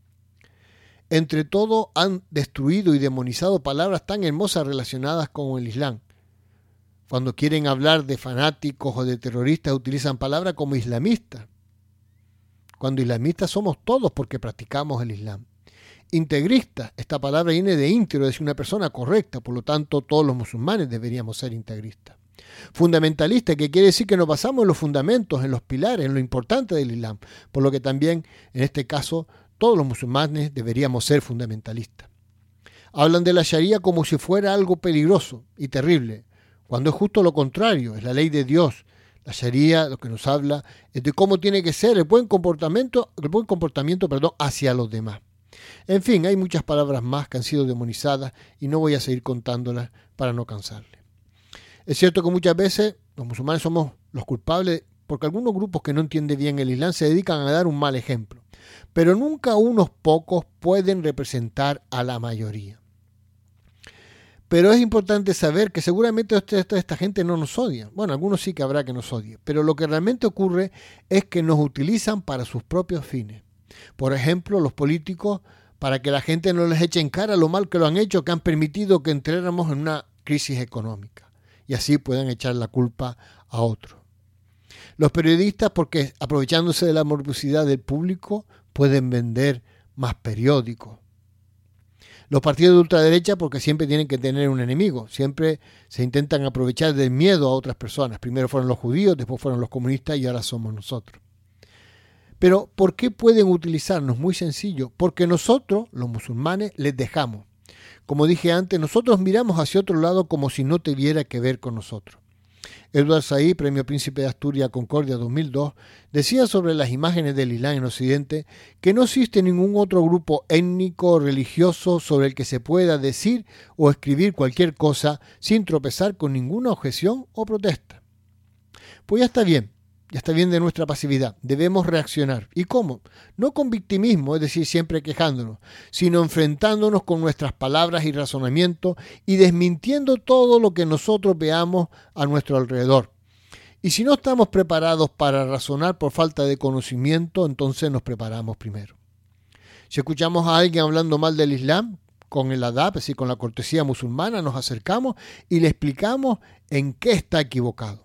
Speaker 2: Entre todo, han destruido y demonizado palabras tan hermosas relacionadas con el Islam. Cuando quieren hablar de fanáticos o de terroristas, utilizan palabras como islamistas, cuando islamistas somos todos porque practicamos el Islam. Integrista, esta palabra viene de íntegro, es decir, una persona correcta, por lo tanto todos los musulmanes deberíamos ser integristas. Fundamentalista, que quiere decir que nos basamos en los fundamentos, en los pilares, en lo importante del Islam, por lo que también, en este caso, todos los musulmanes deberíamos ser fundamentalistas. Hablan de la Sharia como si fuera algo peligroso y terrible, cuando es justo lo contrario, es la ley de Dios. La Sharia lo que nos habla es de cómo tiene que ser el buen comportamiento, el buen comportamiento, perdón, hacia los demás. En fin, hay muchas palabras más que han sido demonizadas y no voy a seguir contándolas para no cansarle. Es cierto que muchas veces los musulmanes somos los culpables porque algunos grupos que no entienden bien el Islam se dedican a dar un mal ejemplo, pero nunca unos pocos pueden representar a la mayoría. Pero es importante saber que seguramente esta, esta gente no nos odia. Bueno, algunos sí que habrá que nos odie. Pero lo que realmente ocurre es que nos utilizan para sus propios fines. Por ejemplo, los políticos, para que la gente no les eche en cara lo mal que lo han hecho, que han permitido que entráramos en una crisis económica. Y así puedan echar la culpa a otros. Los periodistas, porque aprovechándose de la morbosidad del público, pueden vender más periódicos. Los partidos de ultraderecha porque siempre tienen que tener un enemigo, siempre se intentan aprovechar del miedo a otras personas. Primero fueron los judíos, después fueron los comunistas y ahora somos nosotros. Pero ¿por qué pueden utilizarnos? Muy sencillo, porque nosotros, los musulmanes, les dejamos. Como dije antes, nosotros miramos hacia otro lado como si no tuviera que ver con nosotros. Edward Said, Premio Príncipe de Asturias Concordia dos mil dos, decía sobre las imágenes del Islam en Occidente que no existe ningún otro grupo étnico o religioso sobre el que se pueda decir o escribir cualquier cosa sin tropezar con ninguna objeción o protesta. Pues ya está bien, ya está bien de nuestra pasividad, debemos reaccionar. ¿Y cómo? No con victimismo, es decir, siempre quejándonos, sino enfrentándonos con nuestras palabras y razonamientos y desmintiendo todo lo que nosotros veamos a nuestro alrededor. Y si no estamos preparados para razonar por falta de conocimiento, entonces nos preparamos primero. Si escuchamos a alguien hablando mal del Islam, con el adab, es decir, con la cortesía musulmana, nos acercamos y le explicamos en qué está equivocado.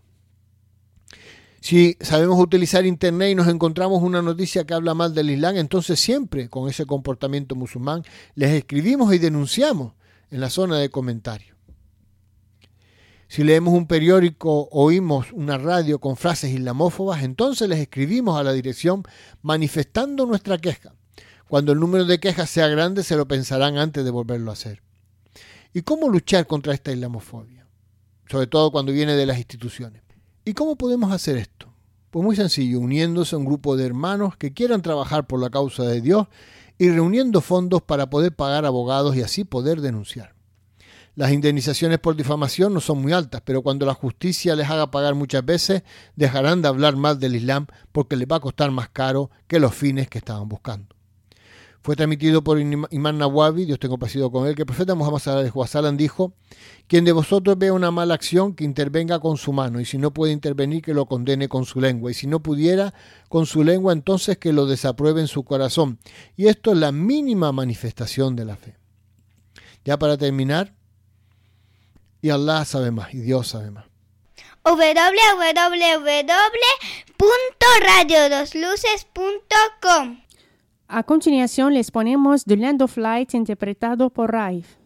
Speaker 2: Si sabemos utilizar internet y nos encontramos una noticia que habla mal del Islam, entonces siempre con ese comportamiento musulmán les escribimos y denunciamos en la zona de comentarios. Si leemos un periódico o oímos una radio con frases islamófobas, entonces les escribimos a la dirección manifestando nuestra queja. Cuando el número de quejas sea grande, se lo pensarán antes de volverlo a hacer. ¿Y cómo luchar contra esta islamofobia? Sobre todo cuando viene de las instituciones. ¿Y cómo podemos hacer esto? Pues muy sencillo, uniéndose a un grupo de hermanos que quieran trabajar por la causa de Dios y reuniendo fondos para poder pagar abogados y así poder denunciar. Las indemnizaciones por difamación no son muy altas, pero cuando la justicia les haga pagar muchas veces, dejarán de hablar mal del Islam porque les va a costar más caro que los fines que estaban buscando. Fue transmitido por Imam Nawawi, Dios tenga complacido con él, que el profeta Muhammad sallallahu alaihi wasallam dijo: quien de vosotros vea una mala acción, que intervenga con su mano, y si no puede intervenir, que lo condene con su lengua, y si no pudiera con su lengua, entonces que lo desapruebe en su corazón. Y esto es la mínima manifestación de la fe. Ya para terminar, y Allah sabe más, y Dios sabe más.
Speaker 5: doble u doble u doble punto radio dos luces punto com.
Speaker 3: A continuación les ponemos The Land of Light interpretado por Raif.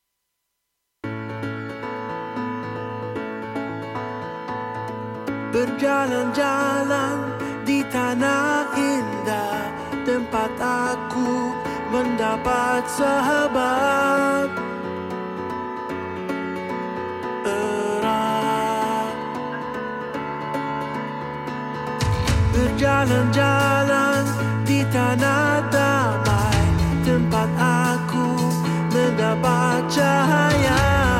Speaker 1: Berjalan-jalan di tanah indah, tempat aku mendapat sahabat erat. Berjalan-jalan di tanah damai, tempat aku mendapat cahaya.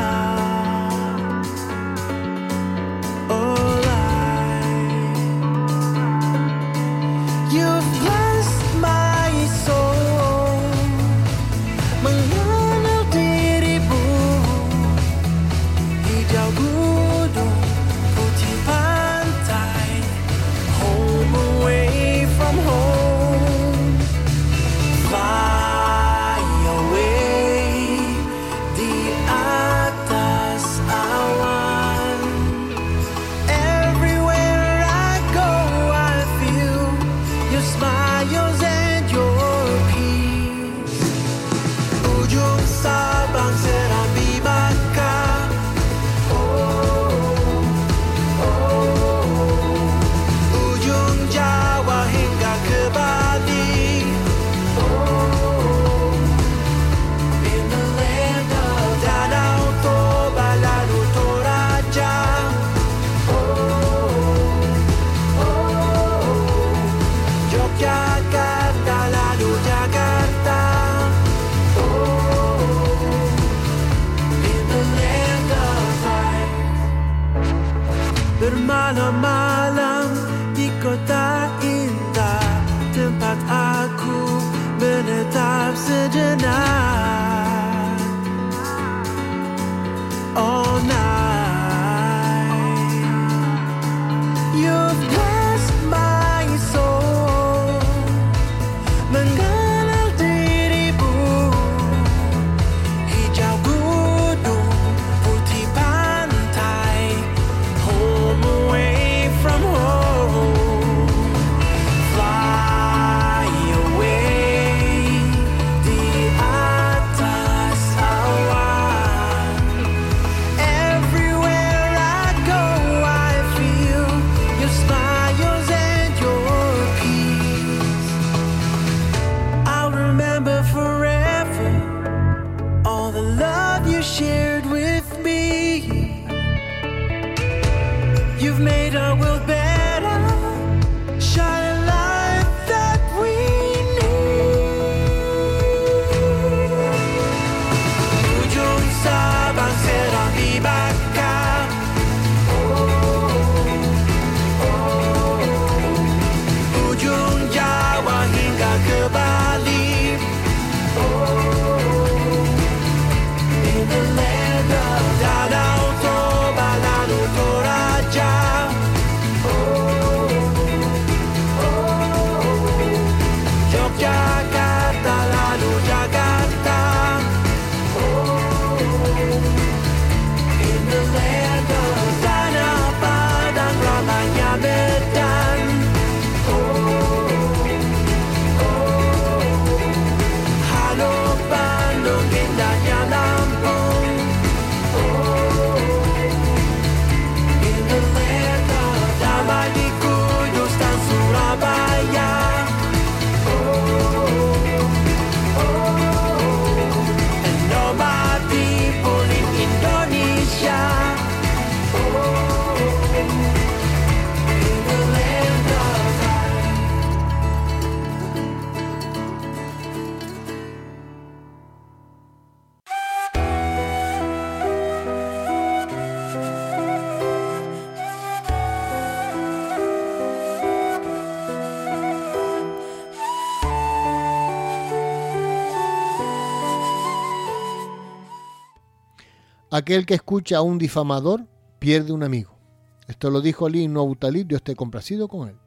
Speaker 1: Oh light, you've blessed my soul, mengenal dirimu, hijau gunung, putih pantai, home away from home. Fly away di atas awan. Everywhere I go I feel your smiles and your peace. Ujung Sabang Serambi Makkah. Oh, oh, ujung Jawa hingga ke Bali. Bermalam-malam di kota indah, tempat aku menetap sejenak. All night, you've blessed my soul, mengenal dirimu, hijau gunung, putih pantai, home away from home. Fly away di
Speaker 2: Aquel que escucha a un difamador pierde un amigo. Esto lo dijo Ali ibn Abi Talib, Dios esté complacido con él.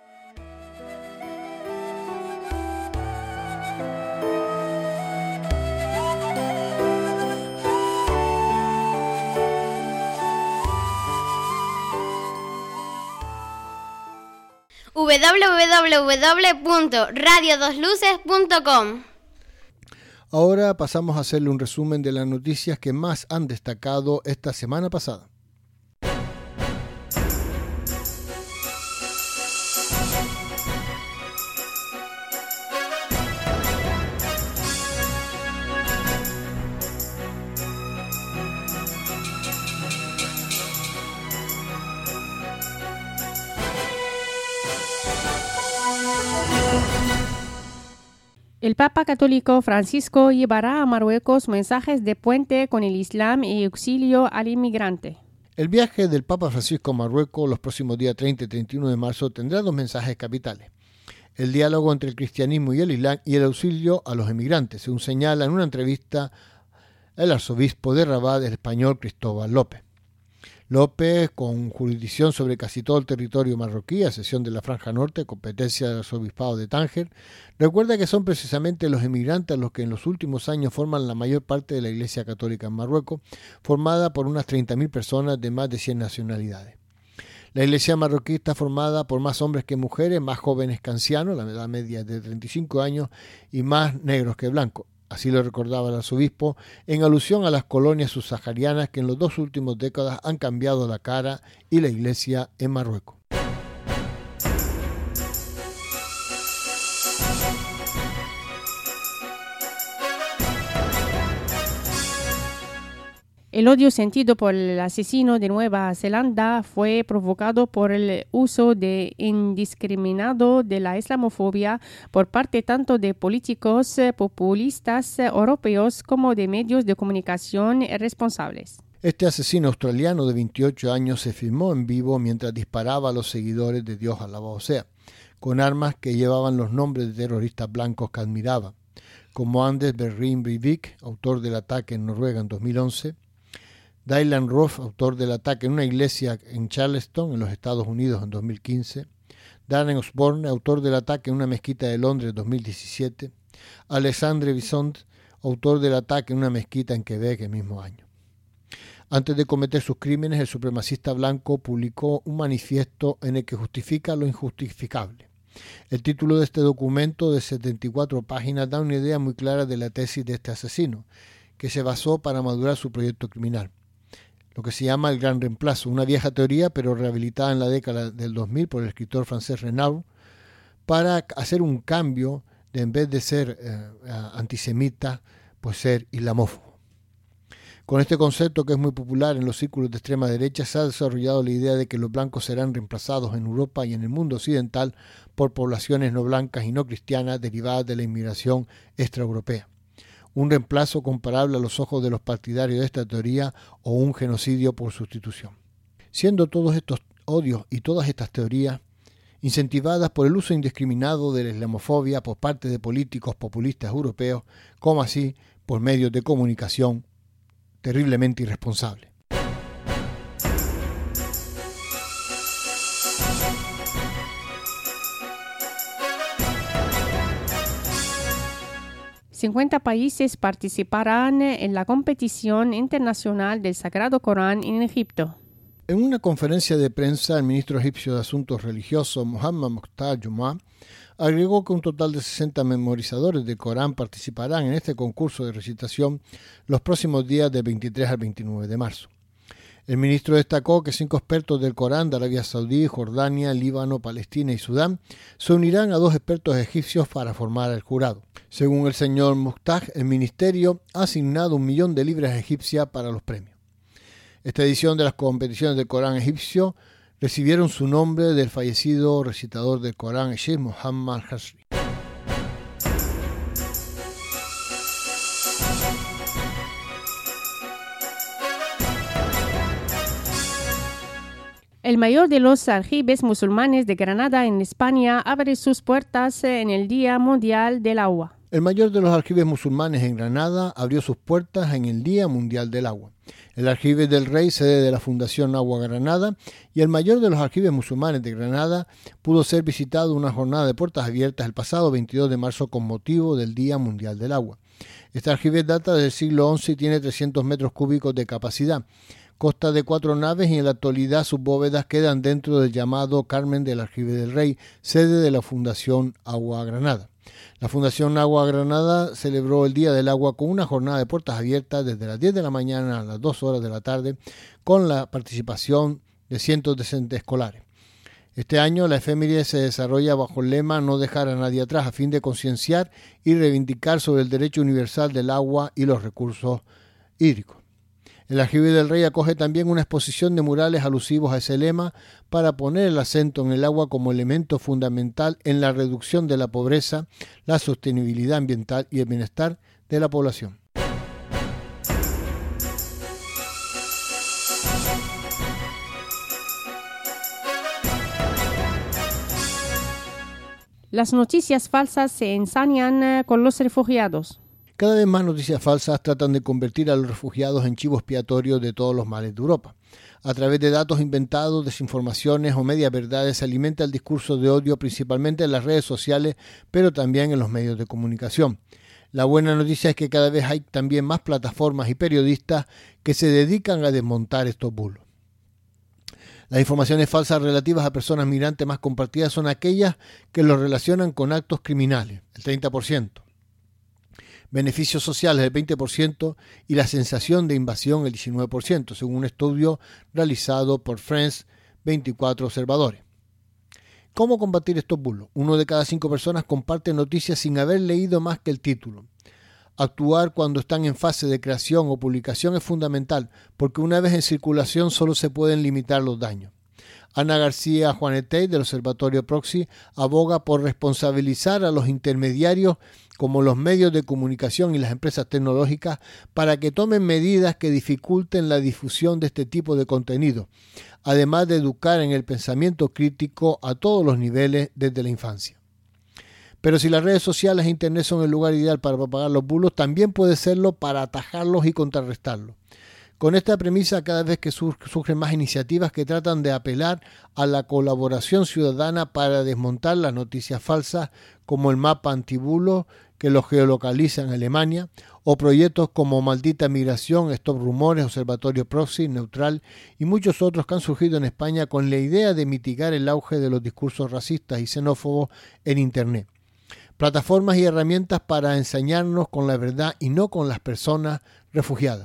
Speaker 5: doble u doble u doble u punto radio dos luces punto com.
Speaker 2: Ahora pasamos a hacerle un resumen de las noticias que más han destacado esta semana pasada.
Speaker 3: El Papa Católico Francisco llevará a Marruecos mensajes de puente con el Islam y auxilio al inmigrante.
Speaker 2: El viaje del Papa Francisco a Marruecos los próximos días treinta y treinta y uno de marzo tendrá dos mensajes capitales: el diálogo entre el cristianismo y el Islam y el auxilio a los inmigrantes, según señala en una entrevista el arzobispo de Rabat, el español Cristóbal López. López, con jurisdicción sobre casi todo el territorio marroquí, a excepción de la Franja Norte, competencia del arzobispado de Tánger, recuerda que son precisamente los inmigrantes los que en los últimos años forman la mayor parte de la Iglesia Católica en Marruecos, formada por unas treinta mil personas de más de cien nacionalidades. La Iglesia marroquí está formada por más hombres que mujeres, más jóvenes que ancianos, la edad media es de treinta y cinco años, y más negros que blancos. Así lo recordaba el arzobispo, en alusión a las colonias subsaharianas que en las dos últimas décadas han cambiado la cara y la Iglesia en Marruecos.
Speaker 3: El odio sentido por el asesino de Nueva Zelanda fue provocado por el uso de indiscriminado de la islamofobia por parte tanto de políticos populistas europeos como de medios de comunicación responsables.
Speaker 2: Este asesino australiano de veintiocho años se filmó en vivo mientras disparaba a los seguidores de Dios alabado sea, con armas que llevaban los nombres de terroristas blancos que admiraba, como Anders Behring Breivik, autor del ataque en Noruega en dos mil once, Dylan Roof, autor del ataque en una iglesia en Charleston, en los Estados Unidos, en dos mil quince, Darren Osborne, autor del ataque en una mezquita de Londres en dos mil diecisiete, Alexandre Bisson, autor del ataque en una mezquita en Quebec el mismo año. Antes de cometer sus crímenes, el supremacista blanco publicó un manifiesto en el que justifica lo injustificable. El título de este documento de setenta y cuatro páginas da una idea muy clara de la tesis de este asesino, que se basó para madurar su proyecto criminal. Lo que se llama el gran reemplazo, una vieja teoría pero rehabilitada en la década del dos mil por el escritor francés Renaud, para hacer un cambio de, en vez de ser eh, antisemita, pues ser islamófobo. Con este concepto, que es muy popular en los círculos de extrema derecha, se ha desarrollado la idea de que los blancos serán reemplazados en Europa y en el mundo occidental por poblaciones no blancas y no cristianas derivadas de la inmigración extraeuropea. Un reemplazo comparable a los ojos de los partidarios de esta teoría o un genocidio por sustitución. Siendo todos estos odios y todas estas teorías incentivadas por el uso indiscriminado de la islamofobia por parte de políticos populistas europeos, como así por medios de comunicación terriblemente irresponsables.
Speaker 3: cincuenta países participarán en la competición internacional del Sagrado Corán en Egipto.
Speaker 2: En una conferencia de prensa, el ministro egipcio de Asuntos Religiosos, Mohammad Mokhtar Juma, agregó que un total de sesenta memorizadores del Corán participarán en este concurso de recitación los próximos días del veintitrés al veintinueve de marzo. El ministro destacó que cinco expertos del Corán de Arabia Saudí, Jordania, Líbano, Palestina y Sudán se unirán a dos expertos egipcios para formar el jurado. Según el señor Mokhtar, el ministerio ha asignado un millón de libras egipcias para los premios. Esta edición de las competiciones del Corán egipcio recibieron su nombre del fallecido recitador del Corán, Sheikh Muhammad Hasri.
Speaker 3: El mayor de los aljibes musulmanes de Granada, en España, abre sus puertas en el Día Mundial del Agua.
Speaker 2: El mayor de los aljibes musulmanes en Granada abrió sus puertas en el Día Mundial del Agua. El Aljibe del Rey, sede de la Fundación Agua Granada, y el mayor de los aljibes musulmanes de Granada, pudo ser visitado en una jornada de puertas abiertas el pasado veintidós de marzo con motivo del Día Mundial del Agua. Este aljibe data del siglo once y tiene trescientos metros cúbicos de capacidad. Consta de cuatro naves y en la actualidad sus bóvedas quedan dentro del llamado Carmen del Aljibe del Rey, sede de la Fundación Agua Granada. La Fundación Agua Granada celebró el Día del Agua con una jornada de puertas abiertas desde las diez de la mañana a las dos horas de la tarde, con la participación de cientos de docentes escolares. Este año la efeméride se desarrolla bajo el lema "No dejar a nadie atrás", a fin de concienciar y reivindicar sobre el derecho universal del agua y los recursos hídricos. El Aljibe del Rey acoge también una exposición de murales alusivos a ese lema para poner el acento en el agua como elemento fundamental en la reducción de la pobreza, la sostenibilidad ambiental y el bienestar de la población.
Speaker 3: Las noticias falsas se ensañan con los refugiados.
Speaker 2: Cada vez más noticias falsas tratan de convertir a los refugiados en chivos expiatorios de todos los males de Europa. A través de datos inventados, desinformaciones o medias verdades se alimenta el discurso de odio principalmente en las redes sociales, pero también en los medios de comunicación. La buena noticia es que cada vez hay también más plataformas y periodistas que se dedican a desmontar estos bulos. Las informaciones falsas relativas a personas migrantes más compartidas son aquellas que los relacionan con actos criminales, el treinta por ciento. Beneficios sociales, el veinte por ciento, y la sensación de invasión, el diecinueve por ciento, según un estudio realizado por France veinticuatro Observadores. ¿Cómo combatir estos bulos? Uno de cada cinco personas comparte noticias sin haber leído más que el título. Actuar cuando están en fase de creación o publicación es fundamental, porque una vez en circulación solo se pueden limitar los daños. Ana García Juanetey, del Observatorio Proxy, aboga por responsabilizar a los intermediarios como los medios de comunicación y las empresas tecnológicas para que tomen medidas que dificulten la difusión de este tipo de contenido, además de educar en el pensamiento crítico a todos los niveles desde la infancia. Pero si las redes sociales e Internet son el lugar ideal para propagar los bulos, también puede serlo para atajarlos y contrarrestarlos. Con esta premisa, cada vez que surgen más iniciativas que tratan de apelar a la colaboración ciudadana para desmontar las noticias falsas, como el mapa antibulo que los geolocaliza en Alemania, o proyectos como Maldita Migración, Stop Rumores, Observatorio Proxy, Neutral y muchos otros que han surgido en España con la idea de mitigar el auge de los discursos racistas y xenófobos en Internet. Plataformas y herramientas para enseñarnos con la verdad y no con las personas refugiadas.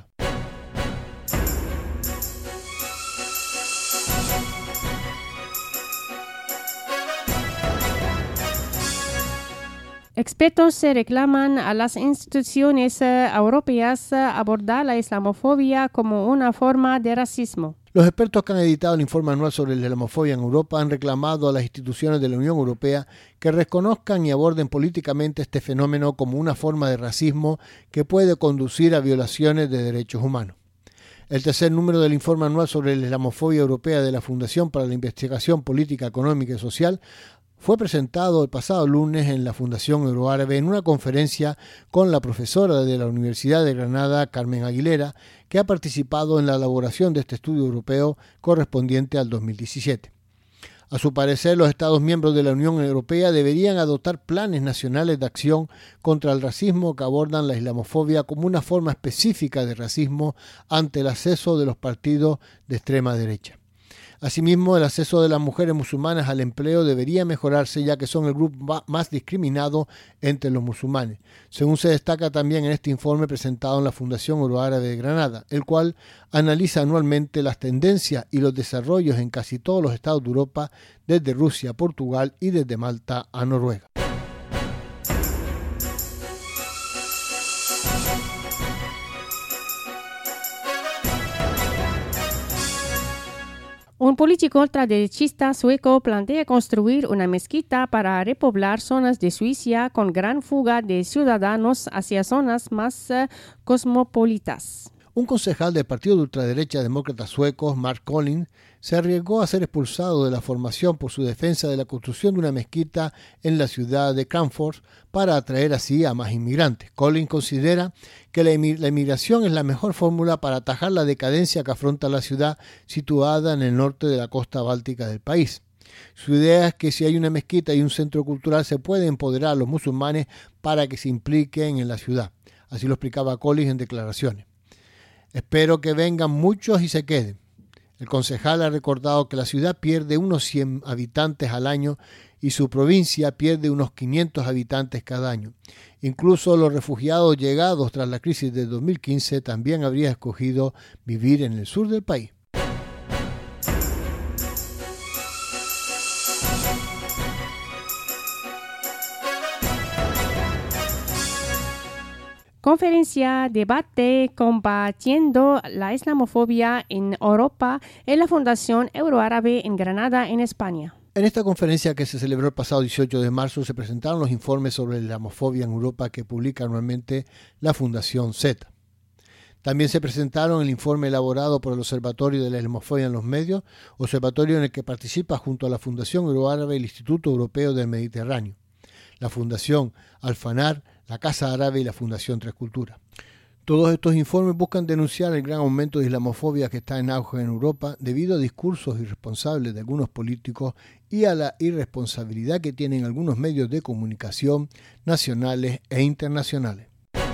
Speaker 3: Expertos se reclaman a las instituciones uh, europeas uh, abordar la islamofobia como una forma de racismo.
Speaker 2: Los expertos que han editado el informe anual sobre la islamofobia en Europa han reclamado a las instituciones de la Unión Europea que reconozcan y aborden políticamente este fenómeno como una forma de racismo que puede conducir a violaciones de derechos humanos. El tercer número del informe anual sobre la islamofobia europea de la Fundación para la Investigación Política, Económica y Social fue presentado el pasado lunes en la Fundación Euroárabe en una conferencia con la profesora de la Universidad de Granada, Carmen Aguilera, que ha participado en la elaboración de este estudio europeo correspondiente al dos mil diecisiete. A su parecer, los Estados miembros de la Unión Europea deberían adoptar planes nacionales de acción contra el racismo que abordan la islamofobia como una forma específica de racismo ante el acceso de los partidos de extrema derecha. Asimismo, el acceso de las mujeres musulmanas al empleo debería mejorarse, ya que son el grupo más discriminado entre los musulmanes, según se destaca también en este informe presentado en la Fundación Euroárabe de Granada, el cual analiza anualmente las tendencias y los desarrollos en casi todos los estados de Europa, desde Rusia a Portugal y desde Malta a Noruega.
Speaker 3: Un político ultraderechista sueco plantea construir una mezquita para repoblar zonas de Suiza con gran fuga de ciudadanos hacia zonas más uh, cosmopolitas.
Speaker 2: Un concejal del partido de ultraderecha demócrata sueco, Mark Collins, se arriesgó a ser expulsado de la formación por su defensa de la construcción de una mezquita en la ciudad de Kramfors para atraer así a más inmigrantes. Collins considera que la inmigración es la mejor fórmula para atajar la decadencia que afronta la ciudad situada en el norte de la costa báltica del país. Su idea es que si hay una mezquita y un centro cultural se puede empoderar a los musulmanes para que se impliquen en la ciudad. Así lo explicaba Collins en declaraciones. Espero que vengan muchos y se queden. El concejal ha recordado que la ciudad pierde unos cien habitantes al año y su provincia pierde unos quinientos habitantes cada año. Incluso los refugiados llegados tras la crisis de dos mil quince también habrían escogido vivir en el sur del país.
Speaker 3: Conferencia Debate Combatiendo la Islamofobia en Europa en la Fundación Euroárabe en Granada, en España.
Speaker 2: En esta conferencia que se celebró el pasado dieciocho de marzo se presentaron los informes sobre la islamofobia en Europa que publica anualmente la Fundación Z. También se presentaron el informe elaborado por el Observatorio de la Islamofobia en los Medios, observatorio en el que participa junto a la Fundación Euroárabe y el Instituto Europeo del Mediterráneo, la Fundación Al-Fanar, la Casa Árabe y la Fundación Tres Culturas. Todos estos informes buscan denunciar el gran aumento de islamofobia que está en auge en Europa debido a discursos irresponsables de algunos políticos y a la irresponsabilidad que tienen algunos medios de comunicación nacionales e internacionales.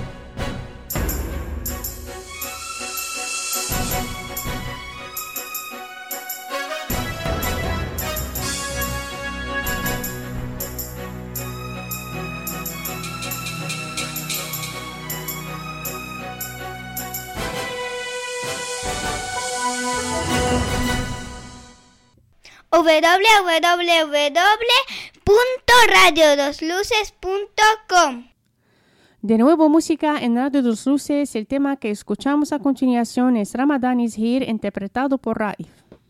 Speaker 5: w w w punto radio dos luces punto com.
Speaker 3: De nuevo música en Radio Dos Luces. El tema que escuchamos a continuación es Ramadan is Here, interpretado por Raif.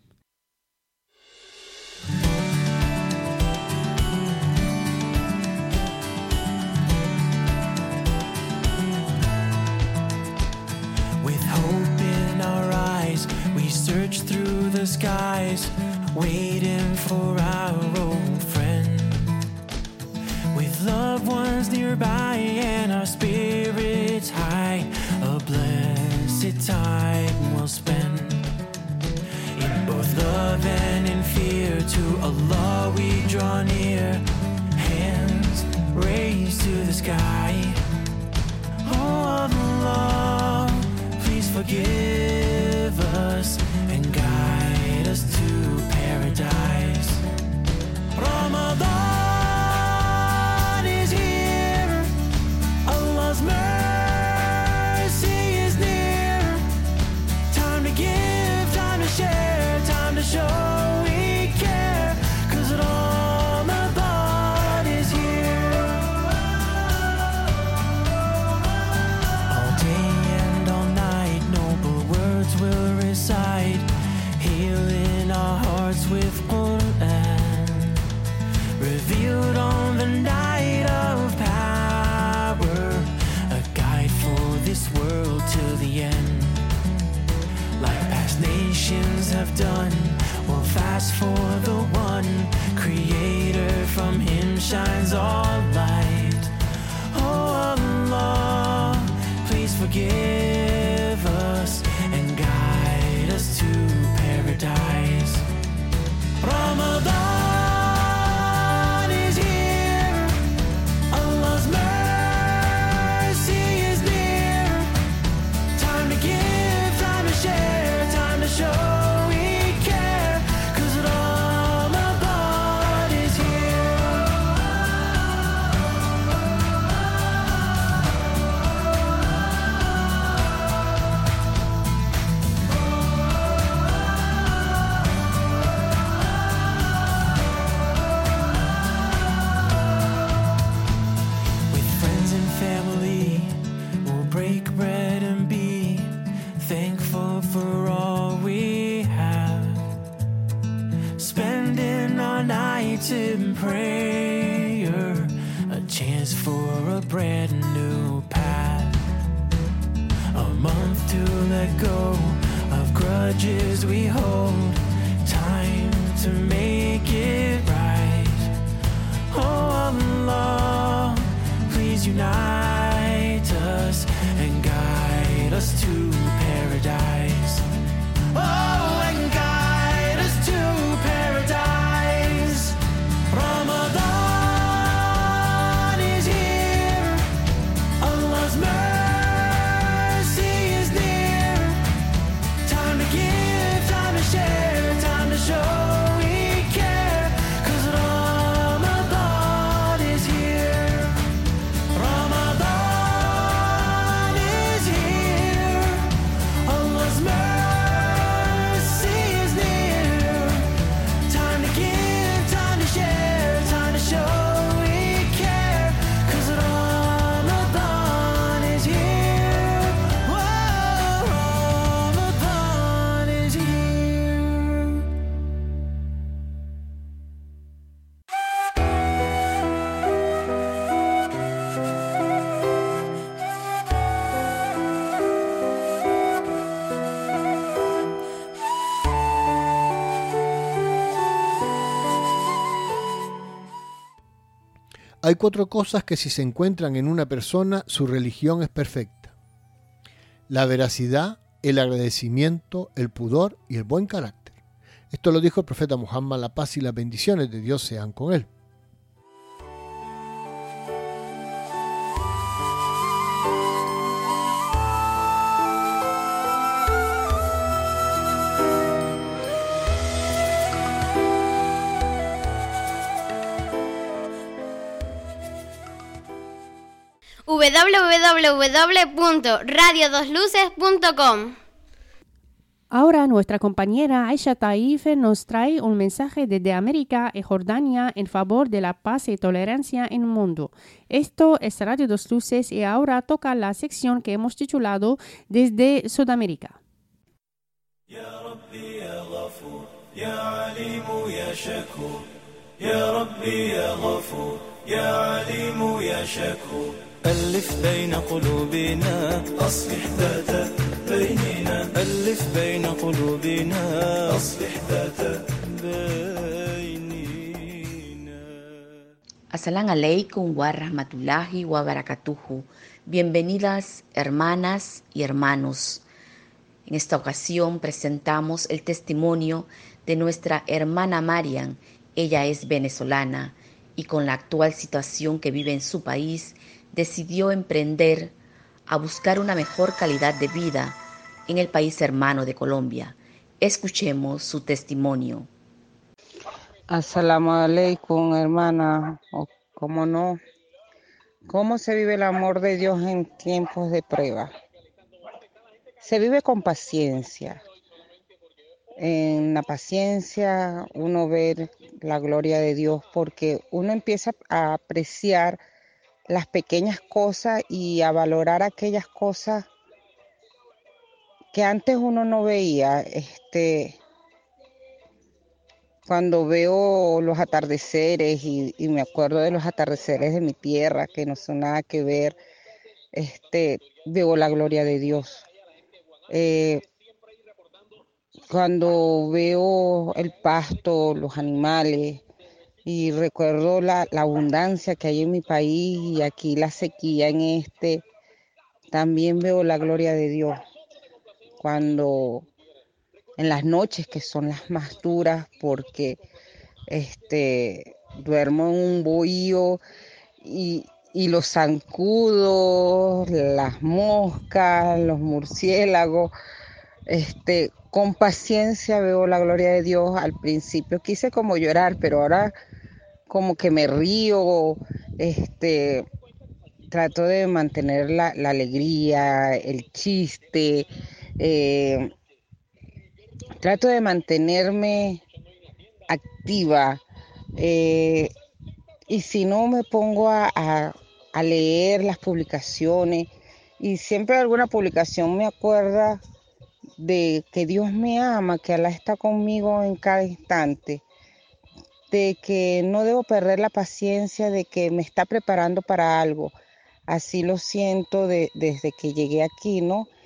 Speaker 1: With hope in our eyes, we search through the skies, waiting for our old friend. With loved ones nearby and our spirits high, a blessed time we'll spend. In both love and in fear, to Allah we draw near, hands raised to the sky. Oh Allah, please forgive us and guide us to paradise. Ramadan is here, Allah's mercy is near. Time to give, time to share, time to show we care, 'cause Ramadan is here. All day and all night, noble words will recite, healing our hearts with Quran, revealed on the night of power, a guide for this world till the end. Like past nations have done, we'll fast for the one Creator, from Him shines all light. Oh Allah, please forgive us and guide us to paradise. Ramadan is here, Allah's mercy is near. Time to give, time to share, time to show we care, 'cause Ramadan is here. With friends and family, we'll break bread and be thankful for all we have, spending our nights in prayer, a chance for a brand new path, a month to let go of grudges we hold. Time to make it right. Oh Allah, please unite us and guide us to paradise. Oh, and guide us to paradise. Ramadan is here. Allah's mercy is near. Time to give, time to share, time to show we care. 'Cause Ramadan is here. Ramadan is here. Allah's mercy is near. Time to give, time to share, time to show we care. 'Cause Ramadan is here. Whoa, Ramadan is here.
Speaker 2: Hay cuatro cosas que si se encuentran en una persona, su religión es perfecta: la veracidad, el agradecimiento, el pudor y el buen carácter. Esto lo dijo el profeta Muhammad, la paz y las bendiciones de Dios sean con él.
Speaker 5: w w w punto radio dos luces punto com.
Speaker 3: Ahora nuestra compañera Aisha Taif nos trae un mensaje desde América y Jordania en favor de la paz y tolerancia en el mundo. Esto es Radio Dos Luces y ahora toca la sección que hemos titulado Desde Sudamérica.
Speaker 1: يا ربي يا غفور يا عليم يا شكور يا ربي يا غفور يا عليم يا شكور ألف بين قلوبنا أصلح ذات بيننا ألف بين قلوبنا أصلح ذات بيننا.
Speaker 8: Assalamu alaikum wa rahmatullahi wa barakatuhu. Bienvenidas hermanas y hermanos. En esta ocasión presentamos el testimonio de nuestra hermana Marian. Ella es venezolana y con la actual situación que vive en su país, decidió emprender a buscar una mejor calidad de vida en el país hermano de Colombia. Escuchemos su testimonio.
Speaker 9: Assalamu alaikum, hermana. O, ¿cómo no? ¿Cómo se vive el amor de Dios en tiempos de prueba? Se vive con paciencia. En la paciencia uno ve la gloria de Dios porque uno empieza a apreciar las pequeñas cosas y a valorar aquellas cosas que antes uno no veía. Este, cuando veo los atardeceres y, y me acuerdo de los atardeceres de mi tierra que no son nada que ver, este, veo la gloria de Dios. Eh, cuando veo el pasto, los animales, y recuerdo la, la abundancia que hay en mi país y aquí la sequía en este, también veo la gloria de Dios. Cuando en las noches que son las más duras porque este, duermo en un bohío y, y los zancudos, las moscas, los murciélagos, este, con paciencia veo la gloria de Dios. Al principio quise como llorar, pero ahora como que me río, este, trato de mantener la, la alegría, el chiste, eh, trato de mantenerme activa, eh, y si no me pongo a, a, a leer las publicaciones, y siempre alguna publicación me acuerda de que Dios me ama, que Alá está conmigo en cada instante, de que no debo perder la paciencia, de que me está preparando para algo. Así lo siento de, desde que llegué aquí, ¿no?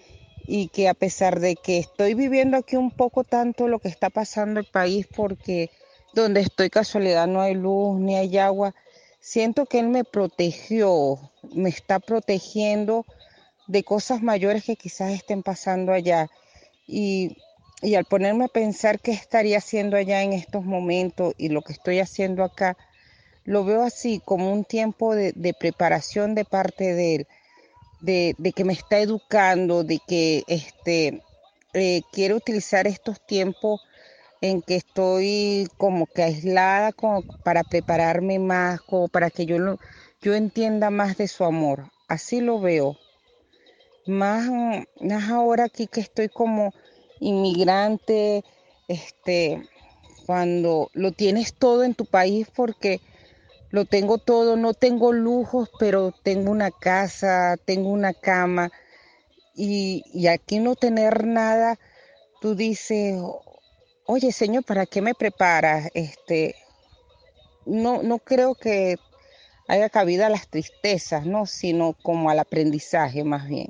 Speaker 9: y que a pesar de que estoy viviendo aquí un poco tanto lo que está pasando en el país, porque donde estoy casualidad no hay luz ni hay agua, siento que Él me protegió, me está protegiendo de cosas mayores que quizás estén pasando allá. Y, y al ponerme a pensar qué estaría haciendo allá en estos momentos y lo que estoy haciendo acá, lo veo así como un tiempo de, de preparación de parte de Él, de, de que me está educando, de que este, eh, quiere utilizar estos tiempos en que estoy como que aislada, como para prepararme más, como para que yo, lo, yo entienda más de su amor. Así lo veo. Más, más ahora aquí que estoy como inmigrante, este, cuando lo tienes todo en tu país, porque lo tengo todo, no tengo lujos, pero tengo una casa, tengo una cama, y, y aquí no tener nada, tú dices, oye Señor, ¿para qué me preparas? Este, no, no creo que haya cabida a las tristezas, ¿no? Sino como al aprendizaje más bien.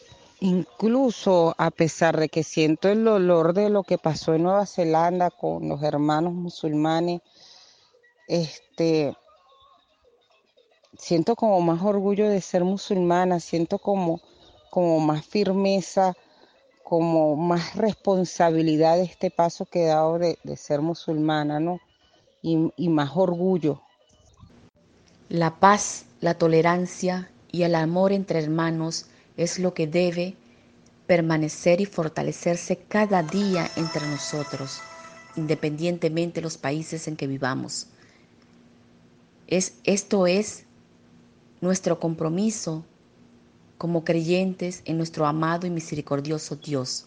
Speaker 9: Incluso a pesar de que siento el dolor de lo que pasó en Nueva Zelanda con los hermanos musulmanes, este, siento como más orgullo de ser musulmana, siento como, como más firmeza, como más responsabilidad de este paso que he dado de, de ser musulmana, ¿no? Y, y más orgullo.
Speaker 8: La paz, la tolerancia y el amor entre hermanos es lo que debe permanecer y fortalecerse cada día entre nosotros, independientemente de los países en que vivamos. Es, esto es nuestro compromiso como creyentes en nuestro amado y misericordioso Dios.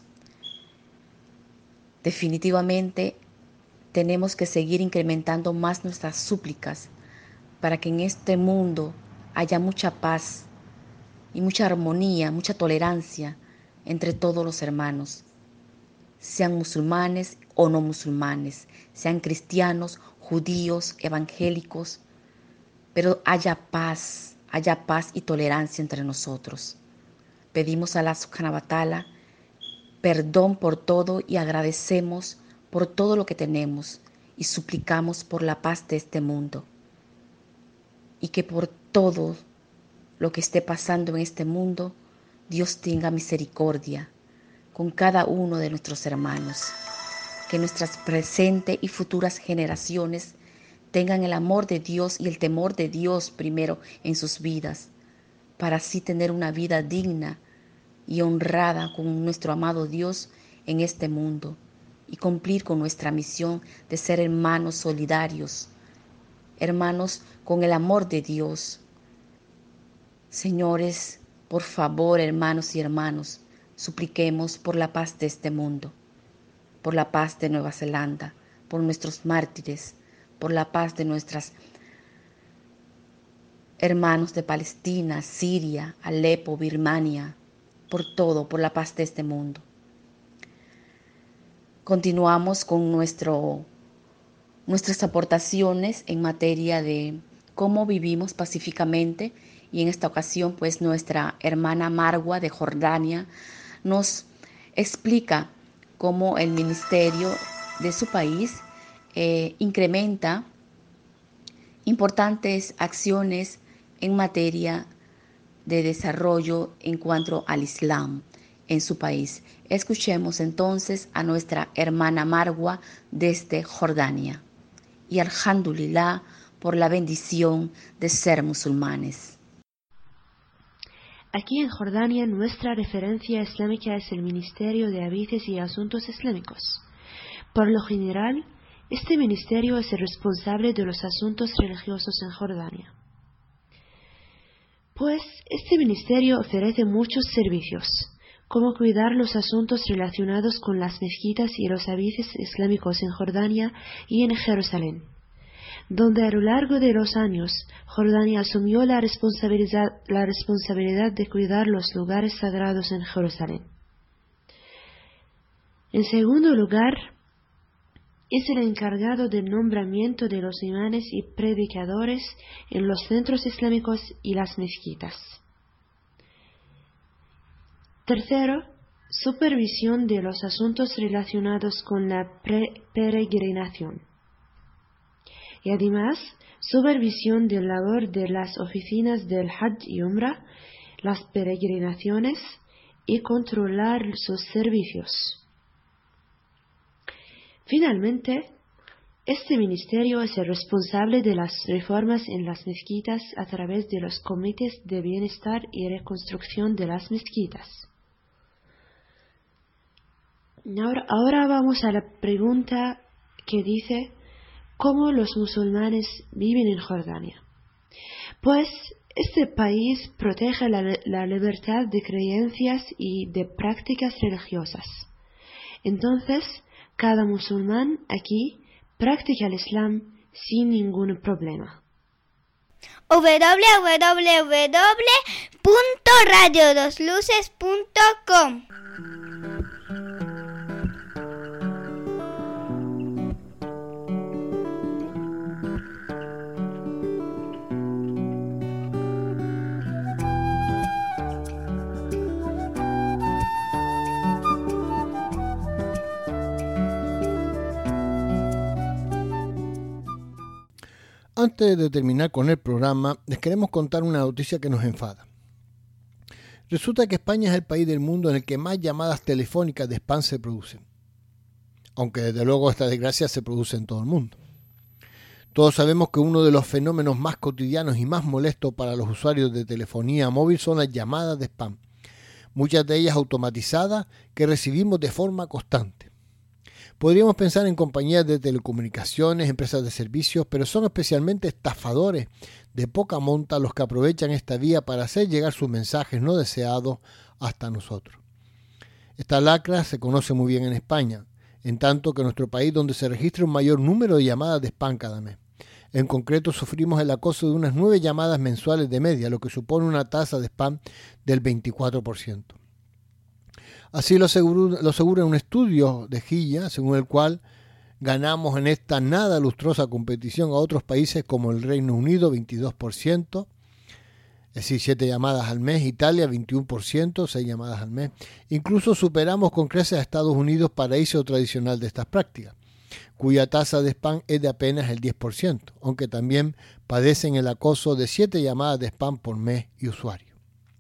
Speaker 8: Definitivamente tenemos que seguir incrementando más nuestras súplicas para que en este mundo haya mucha paz y mucha armonía, mucha tolerancia entre todos los hermanos, sean musulmanes o no musulmanes, sean cristianos, judíos, evangélicos, pero haya paz, haya paz y tolerancia entre nosotros. Pedimos a Allah Subhanahu wa Ta'ala perdón por todo y agradecemos por todo lo que tenemos y suplicamos por la paz de este mundo. Y que por todo lo que esté pasando en este mundo, Dios tenga misericordia con cada uno de nuestros hermanos. Que nuestras presentes y futuras generaciones tengan el amor de Dios y el temor de Dios primero en sus vidas, para así tener una vida digna y honrada con nuestro amado Dios en este mundo y cumplir con nuestra misión de ser hermanos solidarios, hermanos con el amor de Dios. Señores, por favor, hermanos y hermanos, supliquemos por la paz de este mundo, por la paz de Nueva Zelanda, por nuestros mártires, por la paz de nuestros hermanos de Palestina, Siria, Alepo, Birmania, por todo, por la paz de este mundo. Continuamos con nuestro, nuestras aportaciones en materia de cómo vivimos pacíficamente, y en esta ocasión pues nuestra hermana Marwa de Jordania nos explica cómo el ministerio de su país eh, incrementa importantes acciones en materia de desarrollo en cuanto al Islam en su país. Escuchemos entonces a nuestra hermana Marwa desde Jordania. Y alhamdulillah por la bendición de ser musulmanes.
Speaker 10: Aquí en Jordania nuestra referencia islámica es el Ministerio de Hadíces y Asuntos Islámicos. Por lo general, este ministerio es el responsable de los asuntos religiosos en Jordania. Pues este ministerio ofrece muchos servicios, como cuidar los asuntos relacionados con las mezquitas y los hadíces islámicos en Jordania y en Jerusalén, donde a lo largo de los años Jordania asumió la responsabilidad, la responsabilidad de cuidar los lugares sagrados en Jerusalén. En segundo lugar, es el encargado del nombramiento de los imanes y predicadores en los centros islámicos y las mezquitas. Tercero, supervisión de los asuntos relacionados con la peregrinación y además supervisión de la labor de las oficinas del Hajj y Umrah, las peregrinaciones y controlar sus servicios. Finalmente, este ministerio es el responsable de las reformas en las mezquitas a través de los comités de bienestar y reconstrucción de las mezquitas. Ahora, ahora vamos a la pregunta que dice: ¿cómo los musulmanes viven en Jordania? Pues este país protege la, la libertad de creencias y de prácticas religiosas. Entonces, cada musulmán aquí practica el Islam sin ningún problema.
Speaker 5: doble u doble u doble u punto radio dos luces punto com.
Speaker 2: Antes de terminar con el programa, les queremos contar una noticia que nos enfada. Resulta que España es el país del mundo en el que más llamadas telefónicas de spam se producen. Aunque desde luego esta desgracia se produce en todo el mundo. Todos sabemos que uno de los fenómenos más cotidianos y más molestos para los usuarios de telefonía móvil son las llamadas de spam. Muchas de ellas automatizadas que recibimos de forma constante. Podríamos pensar en compañías de telecomunicaciones, empresas de servicios, pero son especialmente estafadores de poca monta los que aprovechan esta vía para hacer llegar sus mensajes no deseados hasta nosotros. Esta lacra se conoce muy bien en España, en tanto que en nuestro país donde se registra un mayor número de llamadas de spam cada mes. En concreto, sufrimos el acoso de unas nueve llamadas mensuales de media, lo que supone una tasa de spam del veinticuatro por ciento. Así lo asegura, lo asegura un estudio de Gilla, según el cual ganamos en esta nada lustrosa competición a otros países como el Reino Unido, veintidós por ciento, es decir, siete llamadas al mes, Italia, veintiuno por ciento, seis llamadas al mes. Incluso superamos con creces a Estados Unidos, paraíso tradicional de estas prácticas, cuya tasa de spam es de apenas el diez por ciento, aunque también padecen el acoso de siete llamadas de spam por mes y usuario.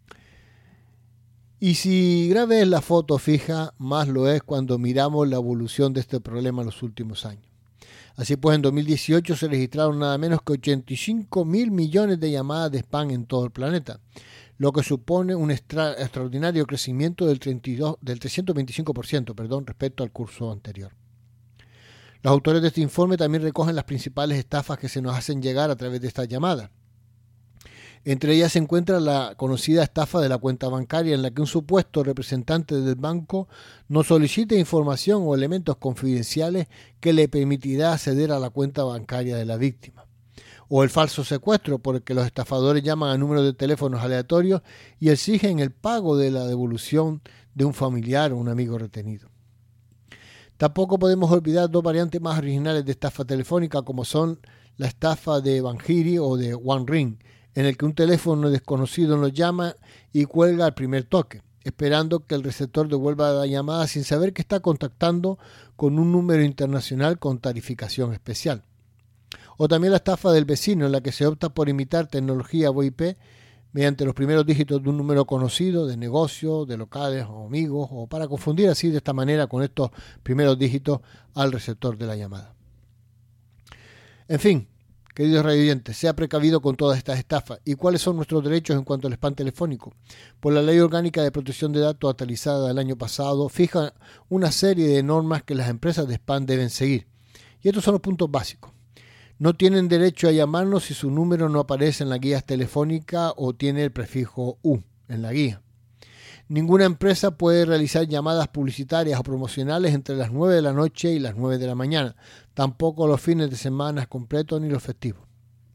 Speaker 2: Y si grave es la foto fija, más lo es cuando miramos la evolución de este problema en los últimos años. Así pues, en dos mil dieciocho se registraron nada menos que ochenta y cinco mil millones de llamadas de spam en todo el planeta, lo que supone un extra, extraordinario crecimiento del, treinta y dos, del trescientos veinticinco por ciento perdón, respecto al curso anterior. Los autores de este informe también recogen las principales estafas que se nos hacen llegar a través de estas llamadas. Entre ellas se encuentra la conocida estafa de la cuenta bancaria, en la que un supuesto representante del banco nos solicita información o elementos confidenciales que le permitirá acceder a la cuenta bancaria de la víctima. O el falso secuestro, por el que los estafadores llaman a números de teléfonos aleatorios y exigen el pago de la devolución de un familiar o un amigo retenido. Tampoco podemos olvidar dos variantes más originales de estafa telefónica, como son la estafa de Banjiri o de One Ring, en el que un teléfono desconocido nos llama y cuelga al primer toque, esperando que el receptor devuelva la llamada sin saber que está contactando con un número internacional con tarificación especial. O también la estafa del vecino, en la que se opta por imitar tecnología V I P mediante los primeros dígitos de un número conocido, de negocio, de locales o amigos, o para confundir así de esta manera con estos primeros dígitos al receptor de la llamada. En fin, queridos radioyentes, sea precavido con todas estas estafas. ¿Y cuáles son nuestros derechos en cuanto al spam telefónico? Pues la Ley Orgánica de Protección de Datos actualizada del año pasado fija una serie de normas que las empresas de spam deben seguir. Y estos son los puntos básicos. No tienen derecho a llamarnos si su número no aparece en la guía telefónica o tiene el prefijo U en la guía. Ninguna empresa puede realizar llamadas publicitarias o promocionales entre las nueve de la noche y las nueve de la mañana, tampoco los fines de semana completos ni los festivos.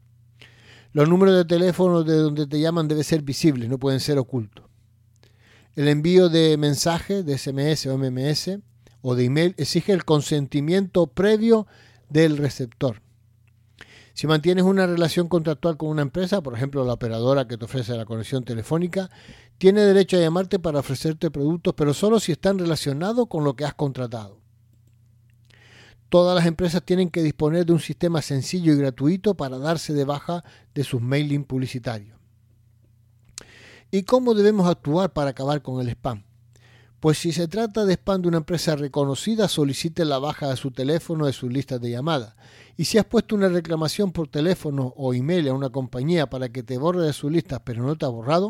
Speaker 2: Los números de teléfono de donde te llaman deben ser visibles, no pueden ser ocultos. El envío de mensajes, de S M S o M M S o de email exige el consentimiento previo del receptor. Si mantienes una relación contractual con una empresa, por ejemplo la operadora que te ofrece la conexión telefónica, tiene derecho a llamarte para ofrecerte productos, pero solo si están relacionados con lo que has contratado. Todas las empresas tienen que disponer de un sistema sencillo y gratuito para darse de baja de sus mailing publicitarios. ¿Y cómo debemos actuar para acabar con el spam? Pues si se trata de spam de una empresa reconocida, solicite la baja de su teléfono de sus listas de llamadas. Y si has puesto una reclamación por teléfono o email a una compañía para que te borre de sus listas pero no te ha borrado,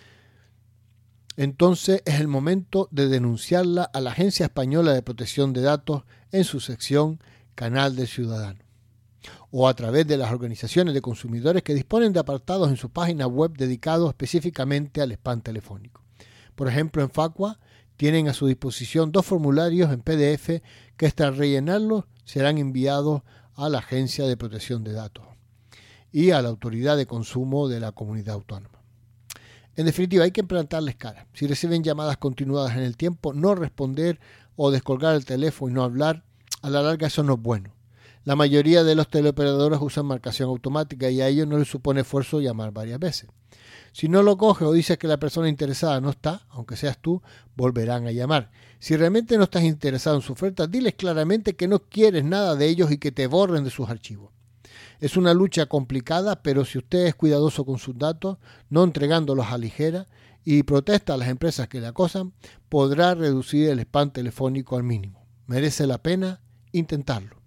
Speaker 2: entonces es el momento de denunciarla a la Agencia Española de Protección de Datos en su sección Canal del Ciudadano, o a través de las organizaciones de consumidores que disponen de apartados en su página web dedicados específicamente al spam telefónico. Por ejemplo, en Facua tienen a su disposición dos formularios en P D F que tras rellenarlos serán enviados a la Agencia de Protección de Datos y a la Autoridad de Consumo de la Comunidad Autónoma. En definitiva, hay que plantarles cara. Si reciben llamadas continuadas en el tiempo, no responder o descolgar el teléfono y no hablar, a la larga eso no es bueno. La mayoría de los teleoperadores usan marcación automática y a ellos no les supone esfuerzo llamar varias veces. Si no lo coges o dices que la persona interesada no está, aunque seas tú, volverán a llamar. Si realmente no estás interesado en su oferta, diles claramente que no quieres nada de ellos y que te borren de sus archivos. Es una lucha complicada, pero si usted es cuidadoso con sus datos, no entregándolos a ligera y protesta a las empresas que le acosan, podrá reducir el spam telefónico al mínimo. Merece la pena intentarlo.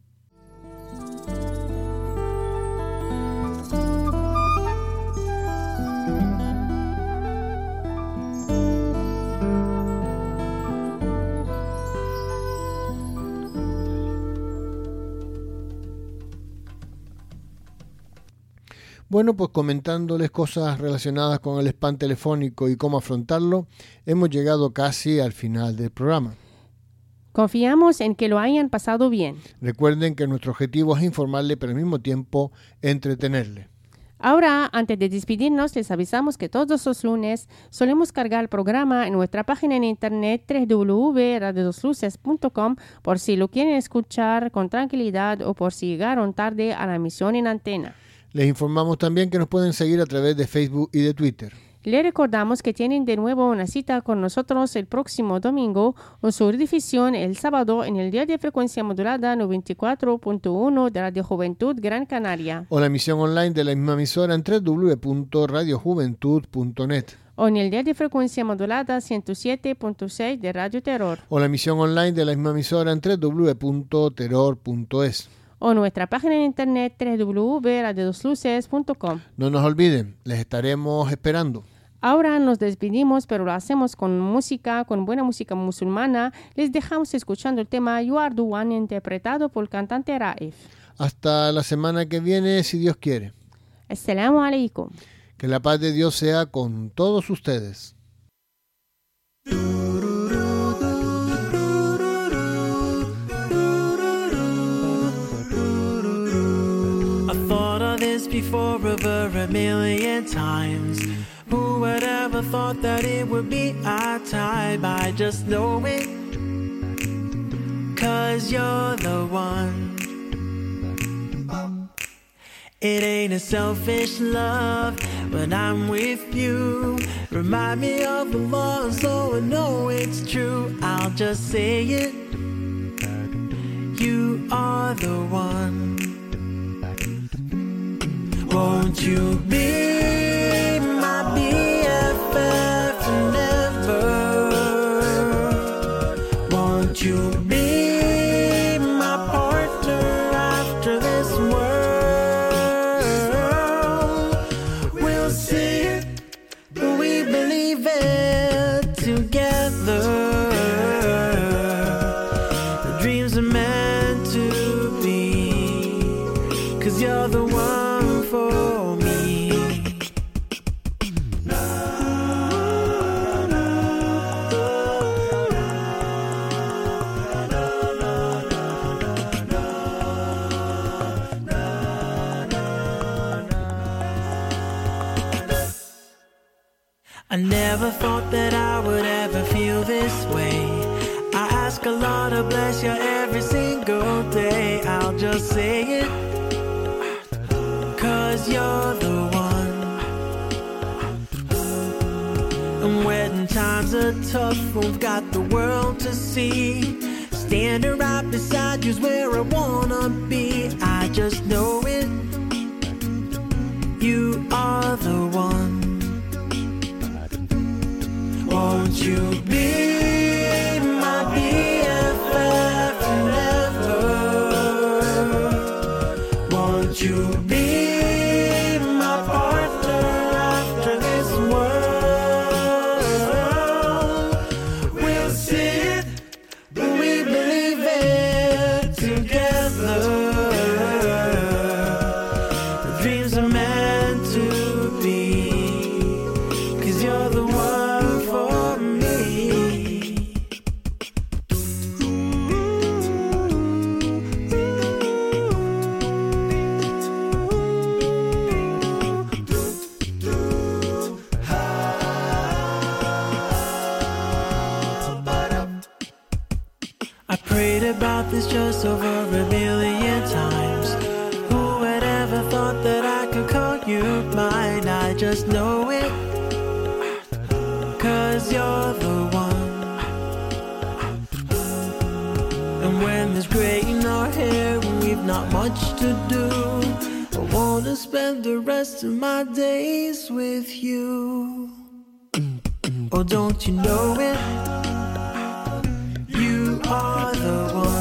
Speaker 2: Bueno, pues comentándoles cosas relacionadas con el spam telefónico y cómo afrontarlo, hemos llegado casi al final del programa.
Speaker 3: Confiamos en que lo hayan pasado bien.
Speaker 2: Recuerden que nuestro objetivo es informarle, pero al mismo tiempo entretenerle.
Speaker 3: Ahora, antes de despedirnos, les avisamos que todos los lunes solemos cargar el programa en nuestra página en internet doble u doble u doble u punto radio dos luces punto com por si lo quieren escuchar con tranquilidad o por si llegaron tarde a la emisión en antena.
Speaker 2: Les informamos también que nos pueden seguir a través de Facebook y de Twitter.
Speaker 3: Les recordamos que tienen de nuevo una cita con nosotros el próximo domingo o su redifusión el sábado en el día de frecuencia modulada noventa y cuatro punto uno de Radio Juventud Gran Canaria.
Speaker 2: O la emisión online de la misma emisora en doble u doble u doble u punto radio juventud punto net.
Speaker 3: O en el día de frecuencia modulada ciento siete punto seis de Radio Terror.
Speaker 2: O la emisión online de la misma emisora en doble u doble u doble u punto terror punto es.
Speaker 3: O nuestra página en internet doble u doble u doble u punto radio dos luces punto com.
Speaker 2: No nos olviden, les estaremos esperando.
Speaker 3: Ahora nos despedimos, pero lo hacemos con música, con buena música musulmana. Les dejamos escuchando el tema You Are the One, interpretado por el cantante Raif.
Speaker 2: Hasta la semana que viene, si Dios quiere.
Speaker 3: Assalamu alaikum.
Speaker 2: Que la paz de Dios sea con todos ustedes.
Speaker 1: Before over a million times, who would ever thought that it would be our time? I just know it, 'cause you're the one. It ain't a selfish love when I'm with you. Remind me of the law so I know it's true. I'll just say it, you are the one. Won't you be my B F F forever? Won't you be my partner after this world? We'll see it, but we believe it together. The dreams are meant to be, 'cause you're the one for me. I never thought that I would ever feel this way. I ask Allah to bless you every single day. I'll just say it, you're the one. And when times are tough, we've got the world to see. Standing right beside you's where I wanna be. I just know it. You are the one. Won't you be my B F F forever? Won't you be my partner after this world? We'll see it, but we believe it together. The dreams are meant to be, 'cause you're the one for me. I prayed about this just over a million times. Who had ever thought that I could call you mine? I just know it, 'cause you're the one. And when there's gray in our hair and we've not much to do, I wanna spend the rest of my days with you. Oh, don't you know it? You are the one.